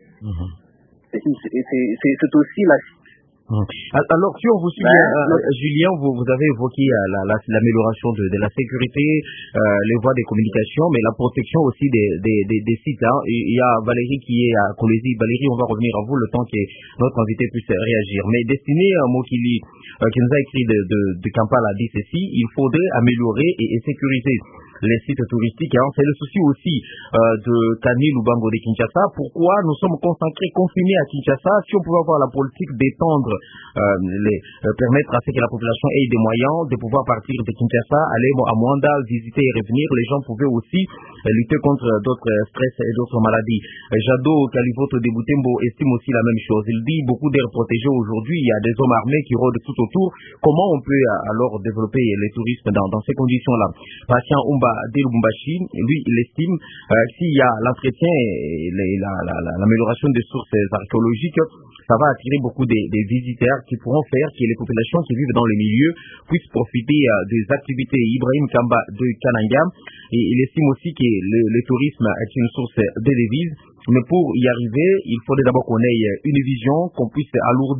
Speaker 12: C'est aussi la site.
Speaker 3: Alors, si on vous suit, Julien, vous avez évoqué l'amélioration de la sécurité, les voies de communication, mais la protection aussi des sites. Hein. Il y a Valérie qui est à Colésie. Valérie, on va revenir à vous le temps que notre invité puisse réagir. Mais Destiné Mokili, qui nous a écrit de Kampala, dit ceci: il faudrait améliorer et sécuriser les sites touristiques. Alors, c'est le souci aussi de Kani Lubango de Kinshasa. Pourquoi nous sommes confinés à Kinshasa? Si on pouvait avoir la politique d'étendre, permettre à ce que la population ait des moyens de pouvoir partir de Kinshasa, aller à Mwanda, visiter et revenir, les gens pouvaient aussi lutter contre d'autres stress et d'autres maladies. Jado Kalivoto de Butembo estime aussi la même chose. Il dit beaucoup d'aires protégées aujourd'hui, il y a des hommes armés qui rôdent tout autour. Comment on peut alors développer les tourismes dans ces conditions-là? Patient Umba de Lubumbashi, lui, il estime s'il y a l'entretien et l'amélioration des sources archéologiques, ça va attirer beaucoup des visiteurs qui pourront faire que les populations qui vivent dans les milieux puissent profiter des activités. Ibrahim Kamba de Kananga, et il estime aussi que le tourisme est une source de devises. Mais pour y arriver, il faudrait d'abord qu'on ait une vision, qu'on puisse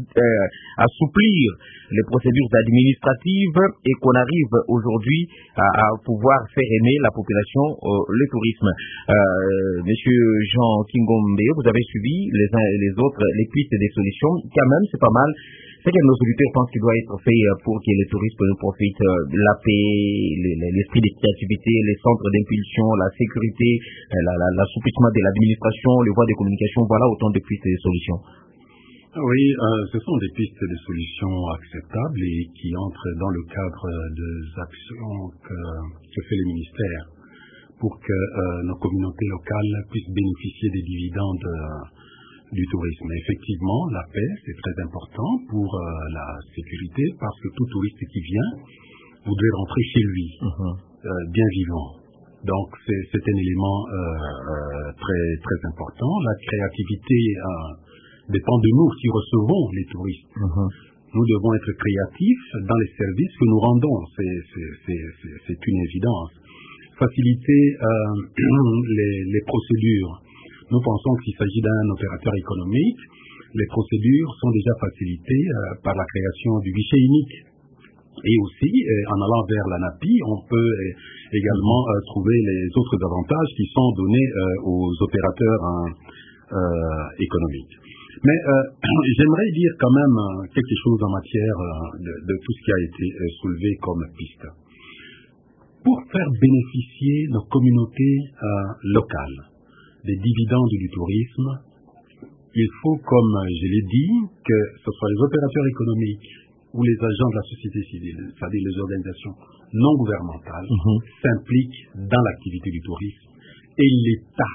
Speaker 3: assouplir les procédures administratives et qu'on arrive aujourd'hui à pouvoir faire aimer la population le tourisme. Monsieur Jean Kingombe, vous avez suivi les uns et les autres les pistes des solutions. Quand même, c'est pas mal. C'est que nos auditeurs pensent qu'il doit être fait pour que les touristes nous profitent, la paix, l'esprit de créativité, les centres d'impulsion, la sécurité, l'assouplissement de l'administration, les voies de communication. Voilà autant de pistes et de solutions.
Speaker 5: Oui, ce sont des pistes de solutions acceptables et qui entrent dans le cadre des actions que fait le ministère pour que nos communautés locales puissent bénéficier des dividendes du tourisme. Effectivement, la paix, c'est très important pour la sécurité parce que tout touriste qui vient voudrait rentrer chez lui, bien vivant. Donc, c'est un élément très, très important. La créativité dépend de nous si recevons les touristes. Nous devons être créatifs dans les services que nous rendons. C'est une évidence. Faciliter les procédures. Nous pensons qu'il s'agit d'un opérateur économique. Les procédures sont déjà facilitées par la création du guichet unique. Et aussi, en allant vers l'ANAPI, on peut également trouver les autres avantages qui sont donnés aux opérateurs économiques. Mais j'aimerais dire quand même quelque chose en matière de tout ce qui a été soulevé comme piste. Pour faire bénéficier nos communautés locales des dividendes du tourisme, il faut, comme je l'ai dit, que ce soit les opérateurs économiques ou les agents de la société civile, c'est-à-dire les organisations non gouvernementales, s'impliquent dans l'activité du tourisme et l'État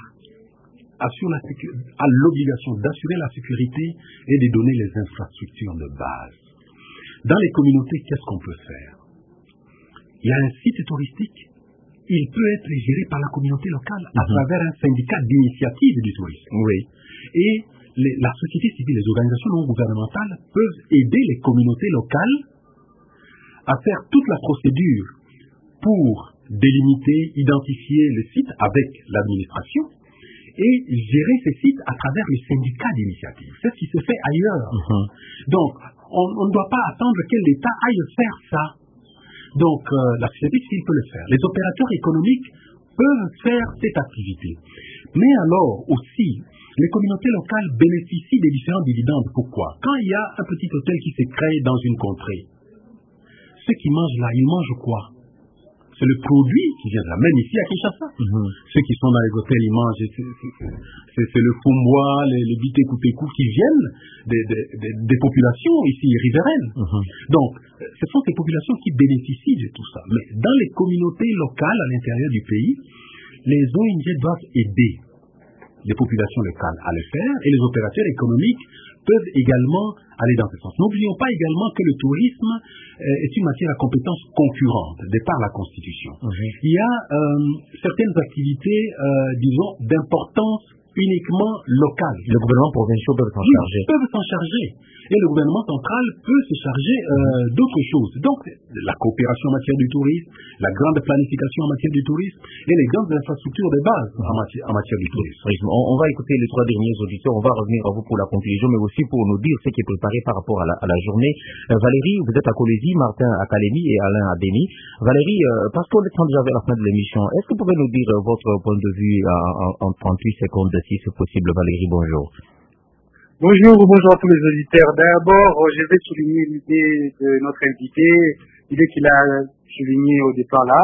Speaker 5: a l'obligation d'assurer la sécurité et de donner les infrastructures de base. Dans les communautés, qu'est-ce qu'on peut faire? Il y a un site touristique. Il peut être géré par la communauté locale à travers un syndicat d'initiative du tourisme. Oui. Et la société civile, les organisations non gouvernementales peuvent aider les communautés locales à faire toute la procédure pour délimiter, identifier le site avec l'administration et gérer ces sites à travers les syndicats d'initiative. C'est ce qui se fait ailleurs. Donc, on ne doit pas attendre que l'État aille faire ça. Donc, la société civile peut le faire. Les opérateurs économiques peuvent faire cette activité. Mais alors aussi, les communautés locales bénéficient des différents dividendes. Pourquoi? Quand il y a un petit hôtel qui se crée dans une contrée, ceux qui mangent là, ils mangent quoi? C'est le produit qui vient de là, même ici à Kinshasa. Ceux qui sont dans les hôtels, ils mangent, c'est le fumbois, les bitékou qui viennent des populations ici riveraines. Donc, ce sont ces populations qui bénéficient de tout ça. Mais dans les communautés locales à l'intérieur du pays, les ONG doivent aider les populations locales à le faire et les opérateurs économiques peuvent également aller dans ce sens. N'oublions pas également que le tourisme est une matière à compétences concurrentes de par la Constitution. Il y a certaines activités, disons, d'importance uniquement locale.
Speaker 3: Le gouvernement provincial peut s'en charger.
Speaker 5: Peuvent s'en charger. Et le gouvernement central peut se charger d'autres choses. Donc, la coopération en matière du tourisme, la grande planification en matière du tourisme et les grandes infrastructures de base en matière du tourisme.
Speaker 3: On va écouter les trois derniers auditeurs. On va revenir à vous pour la conclusion, mais aussi pour nous dire ce qui est préparé par rapport à la journée. Valérie, vous êtes à Colésie, Martin à Kalemi et Alain à Béni. Valérie, parce qu'on est déjà vers la fin de l'émission, est-ce que vous pouvez nous dire votre point de vue en 38 secondes, si c'est possible? Valérie, bonjour.
Speaker 13: Bonjour à tous les auditeurs. D'abord, je vais souligner l'idée de notre invité, l'idée qu'il a soulignée au départ là,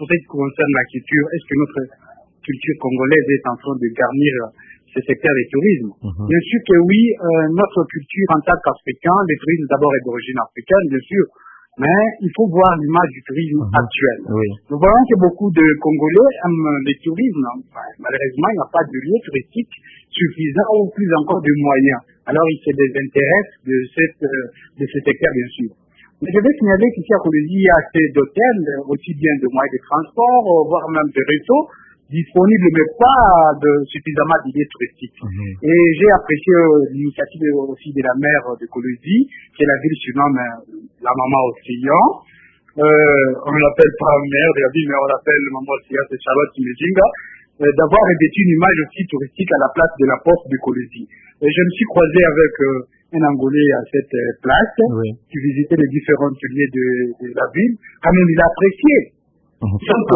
Speaker 13: pour ce qui concerne la culture, est-ce que notre culture congolaise est en train de garnir ce secteur du tourisme? Bien sûr que oui, notre culture en tant qu'Africain, le tourisme d'abord est d'origine africaine, bien sûr, mais il faut voir l'image du tourisme actuel. Nous voyons que beaucoup de Congolais aiment le tourisme. Malheureusement, il n'y a pas de lieu touristique suffisant ou plus encore de moyens. Alors, ils se désintéressent de ce secteur, bien sûr. Mais je vais signaler qu'ici à Kolwezi, il y a assez d'hôtels, aussi bien de moyens de transport, voire même de réseaux disponibles, mais pas suffisamment d'idées touristiques. Et j'ai apprécié l'initiative aussi de la maire de Kolwezi, qui est la ville surnomme la maman Océan. On ne l'appelle pas maire de la ville, mais on l'appelle maman Océan, c'est Charlotte Kimejinga, d'avoir revêtu une image aussi touristique à la place de la porte de Kolwezi. Je me suis croisé avec un Angolais à cette place, qui visitait les différents lieux de la ville. Quand même, il a apprécié. Donc,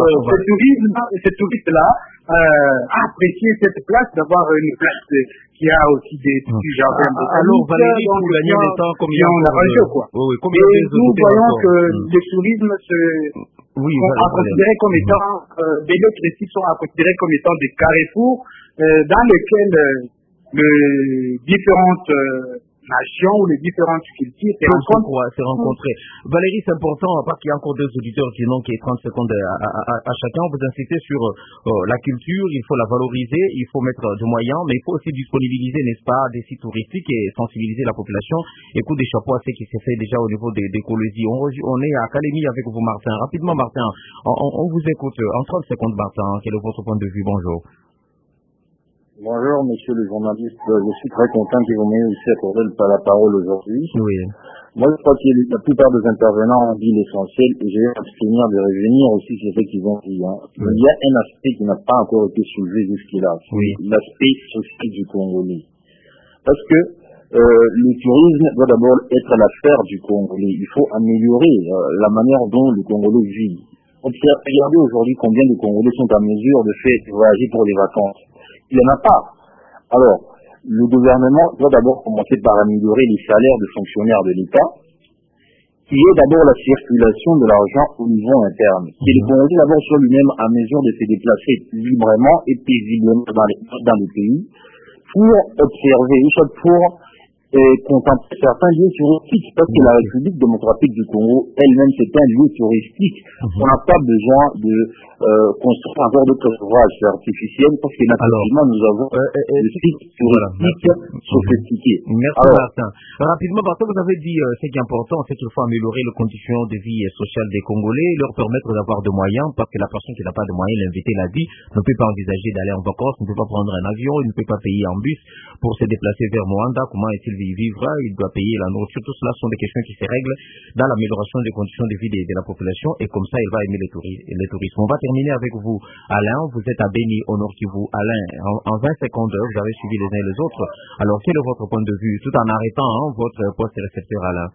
Speaker 13: ce touriste-là a apprécié cette place, d'avoir une place qui a aussi des petits jardins.
Speaker 3: Alors, Valérie, pour gagner du temps, combien
Speaker 13: on a rangé, quoi. Et nous voyons que le tourisme à considérer comme étant, des lieux touristiques sont à considérer comme étant des carrefours dans lesquels les différentes nations ou les différentes cultures
Speaker 3: se rencontrer. Valérie, c'est important, parce qu'il y a encore deux auditeurs qui n'ont que 30 secondes à chacun. Vous insistez sur la culture, il faut la valoriser, il faut mettre du moyen, mais il faut aussi disponibiliser, n'est-ce pas, des sites touristiques et sensibiliser la population. Écoute des chapeaux à ce qui s'est fait déjà au niveau des Kolwezi. On est à Kalemi avec vous, Martin. Rapidement, Martin, on vous écoute en 30 secondes, Martin. Quel est votre point de vue? Bonjour.
Speaker 14: Bonjour, monsieur le journaliste. Je suis très content que vous m'ayez aussi accordé la parole aujourd'hui. Moi, je crois que la plupart des intervenants ont dit l'essentiel et je vais abstenir de revenir aussi sur ce qu'ils ont dit. Il y a un aspect qui n'a pas encore été soulevé jusque-là. L'aspect social du Congolais. Parce que le tourisme doit d'abord être l'affaire du Congolais. Il faut améliorer la manière dont le Congolais vit. Regardez aujourd'hui combien de Congolais sont en mesure de faire voyager pour les vacances. Il n'y en a pas. Alors, le gouvernement doit d'abord commencer par améliorer les salaires des fonctionnaires de l'État, qui est d'abord la circulation de l'argent au niveau interne. Et le Congolais d'abord soit lui-même en mesure de se déplacer librement et paisiblement dans le pays pour observer, ou soit pour contempler certains lieux touristiques, parce que la République démocratique du Congo elle-même c'est un lieu touristique. On n'a pas besoin de construire encore d'autres ouvrages artificiels, parce que naturellement nous avons des sites touristiques sophistiqués.
Speaker 3: Merci Martin. Rapidement, Martin, vous avez dit ce qui est important, c'est qu'il faut améliorer les conditions de vie sociale des Congolais, leur permettre d'avoir de moyens, parce que la personne qui n'a pas de moyens, l'invité l'a dit, ne peut pas envisager d'aller en vacances, ne peut pas prendre un avion, il ne peut pas payer en bus pour se déplacer vers Moanda. Comment est-il vivra, il doit payer la nourriture. Tout cela sont des questions qui se règlent dans l'amélioration des conditions de vie de la population, et comme ça il va aimer les touristes. On va terminer avec vous, Alain. Vous êtes à Béni, au Nord Kivu. Alain, en 20 secondes, vous avez suivi les uns et les autres. Alors quel est votre point de vue, tout en arrêtant votre poste récepteur, Alain?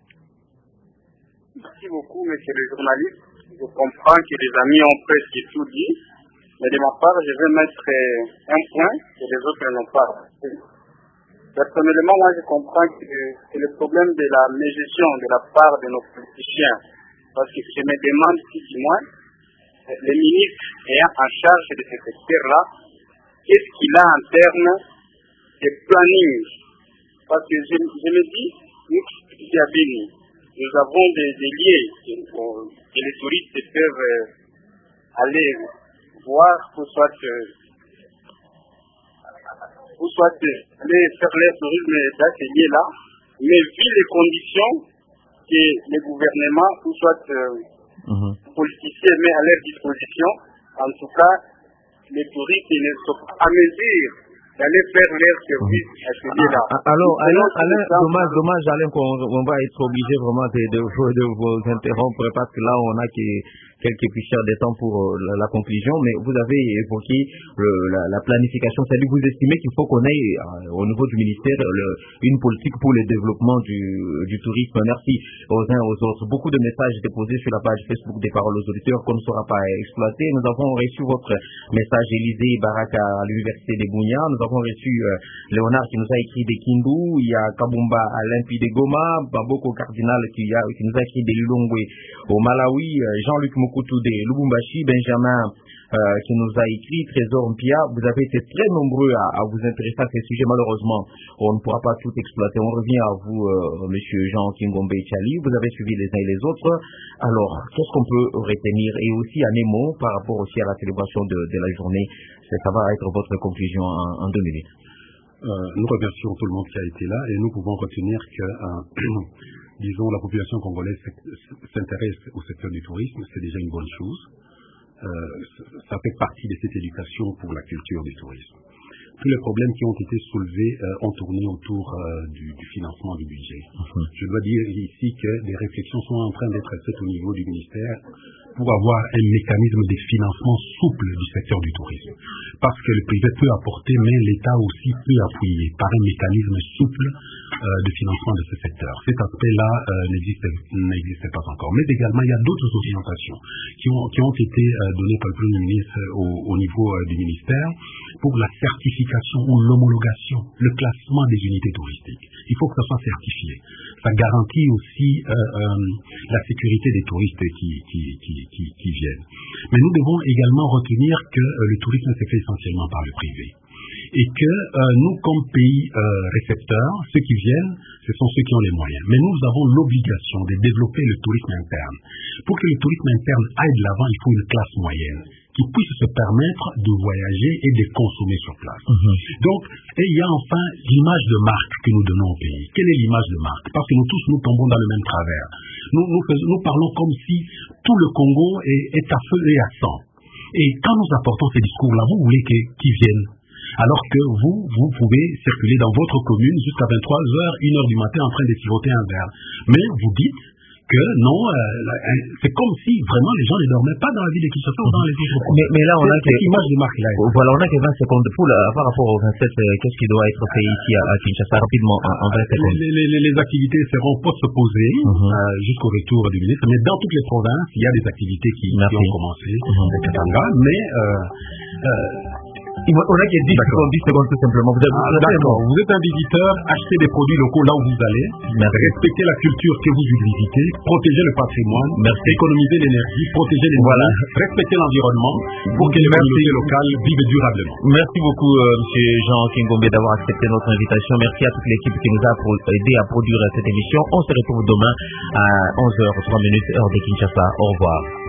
Speaker 1: Merci beaucoup, monsieur le journaliste. Je comprends que les amis ont presque tout dit, mais de ma part, je vais mettre un point que les autres n'ont pas. Personnellement, moi, je comprends que c'est le problème de la mégestion de la part de nos politiciens. Parce que je me demande si, du moins, le ministre ayant en charge de ce secteur-là, qu'est-ce qu'il a en termes de planning? Parce que je me dis, nous qui à Béni, nous avons des lieux que les touristes peuvent aller voir, pour soit aller faire le tourisme dans ces lieux-là, mais vu les conditions que le gouvernement, ou soit politiciens, met à leur disposition, en tout cas, les touristes ne sont pas à mesure d'aller faire leur service à ce lieu-là.
Speaker 3: Alors, Alain, dommage, Alain, qu'on va être obligé vraiment de vous interrompre, parce que là, on a quelques fichiers de temps pour la conclusion, mais vous avez évoqué la planification. C'est-à-dire, vous estimez qu'il faut qu'on ait, au niveau du ministère, une politique pour le développement du tourisme. Merci aux uns aux autres. Beaucoup de messages déposés sur la page Facebook des Paroles aux auditeurs qu'on ne saura pas exploiter. Nous avons reçu votre message, Élisée Baraka, à l'université de Bounia. Nous avons reçu Léonard qui nous a écrit des Kindu. Il y a Kabumba à l'Impi de Goma, Baboko Cardinal qui nous a écrit des Lulongwe au Malawi, Jean-Luc Mokutu de Lubumbashi, Benjamin qui nous a écrit, Trésor Mpia, vous avez été très nombreux à vous intéresser à ces sujets. Malheureusement, on ne pourra pas tout exploiter. On revient à vous, monsieur Jean Kingombe Chali. Vous avez suivi les uns et les autres. Alors, qu'est-ce qu'on peut retenir? Et aussi un mot par rapport aussi à la célébration de la journée. Ça va être votre conclusion en 2 minutes.
Speaker 5: Nous remercions tout le monde qui a été là et nous pouvons retenir que, disons, la population congolaise s'intéresse au secteur du tourisme. C'est déjà une bonne chose. Ça fait partie de cette éducation pour la culture du tourisme. Tous les problèmes qui ont été soulevés ont tourné autour du financement du budget. Je dois dire ici que des réflexions sont en train d'être faites au niveau du ministère pour avoir un mécanisme de financement souple du secteur du tourisme. Parce que le privé peut apporter, mais l'État aussi peut appuyer par un mécanisme souple de financement de ce secteur. Cet aspect-là n'existe pas encore. Mais également, il y a d'autres orientations qui ont été données par le Premier ministre au niveau du ministère pour la certification ou l'homologation, le classement des unités touristiques. Il faut que ça soit certifié. Ça garantit aussi la sécurité des touristes qui viennent. Mais nous devons également retenir que le tourisme se fait essentiellement par le privé. Et que nous, comme pays récepteurs, ceux qui viennent, ce sont ceux qui ont les moyens. Mais nous avons l'obligation de développer le tourisme interne. Pour que le tourisme interne aille de l'avant, il faut une classe moyenne qui puisse se permettre de voyager et de consommer sur place. Donc, et il y a enfin l'image de marque que nous donnons au pays. Quelle est l'image de marque? Parce que nous tous, nous tombons dans le même travers. Nous parlons comme si tout le Congo est à feu et à sang. Et quand nous apportons ces discours-là, vous voulez qu'ils viennent. Alors que vous pouvez circuler dans votre commune jusqu'à 23h, 1h du matin en train de siroter un verre. Mais vous dites que non, c'est comme si vraiment les gens ne dormaient pas dans la ville de Kinshasa ou dans les autres.
Speaker 3: Mais là, on a
Speaker 5: cette image de marque là.
Speaker 3: Voilà, on a que 20 secondes par rapport au 27. Qu'est-ce qui doit être fait ici à Kinshasa rapidement en 20 secondes?
Speaker 5: Les activités seront posées jusqu'au retour du ministre. Mais dans toutes les provinces, il y a des activités qui ont commencé. Mais
Speaker 3: on a que 10 secondes tout simplement.
Speaker 5: D'accord. Vous êtes un visiteur, achetez des produits locaux là où vous allez, respectez la culture que vous visitez, protégez le patrimoine, économisez l'énergie, protégez les moyens, respectez l'environnement pour que les communautés locales vivent durablement.
Speaker 3: Merci beaucoup, monsieur Jean Kingombe, d'avoir accepté notre invitation. Merci à toute l'équipe qui nous a aidé à produire cette émission. On se retrouve demain à 11h03 heure de Kinshasa. Au revoir.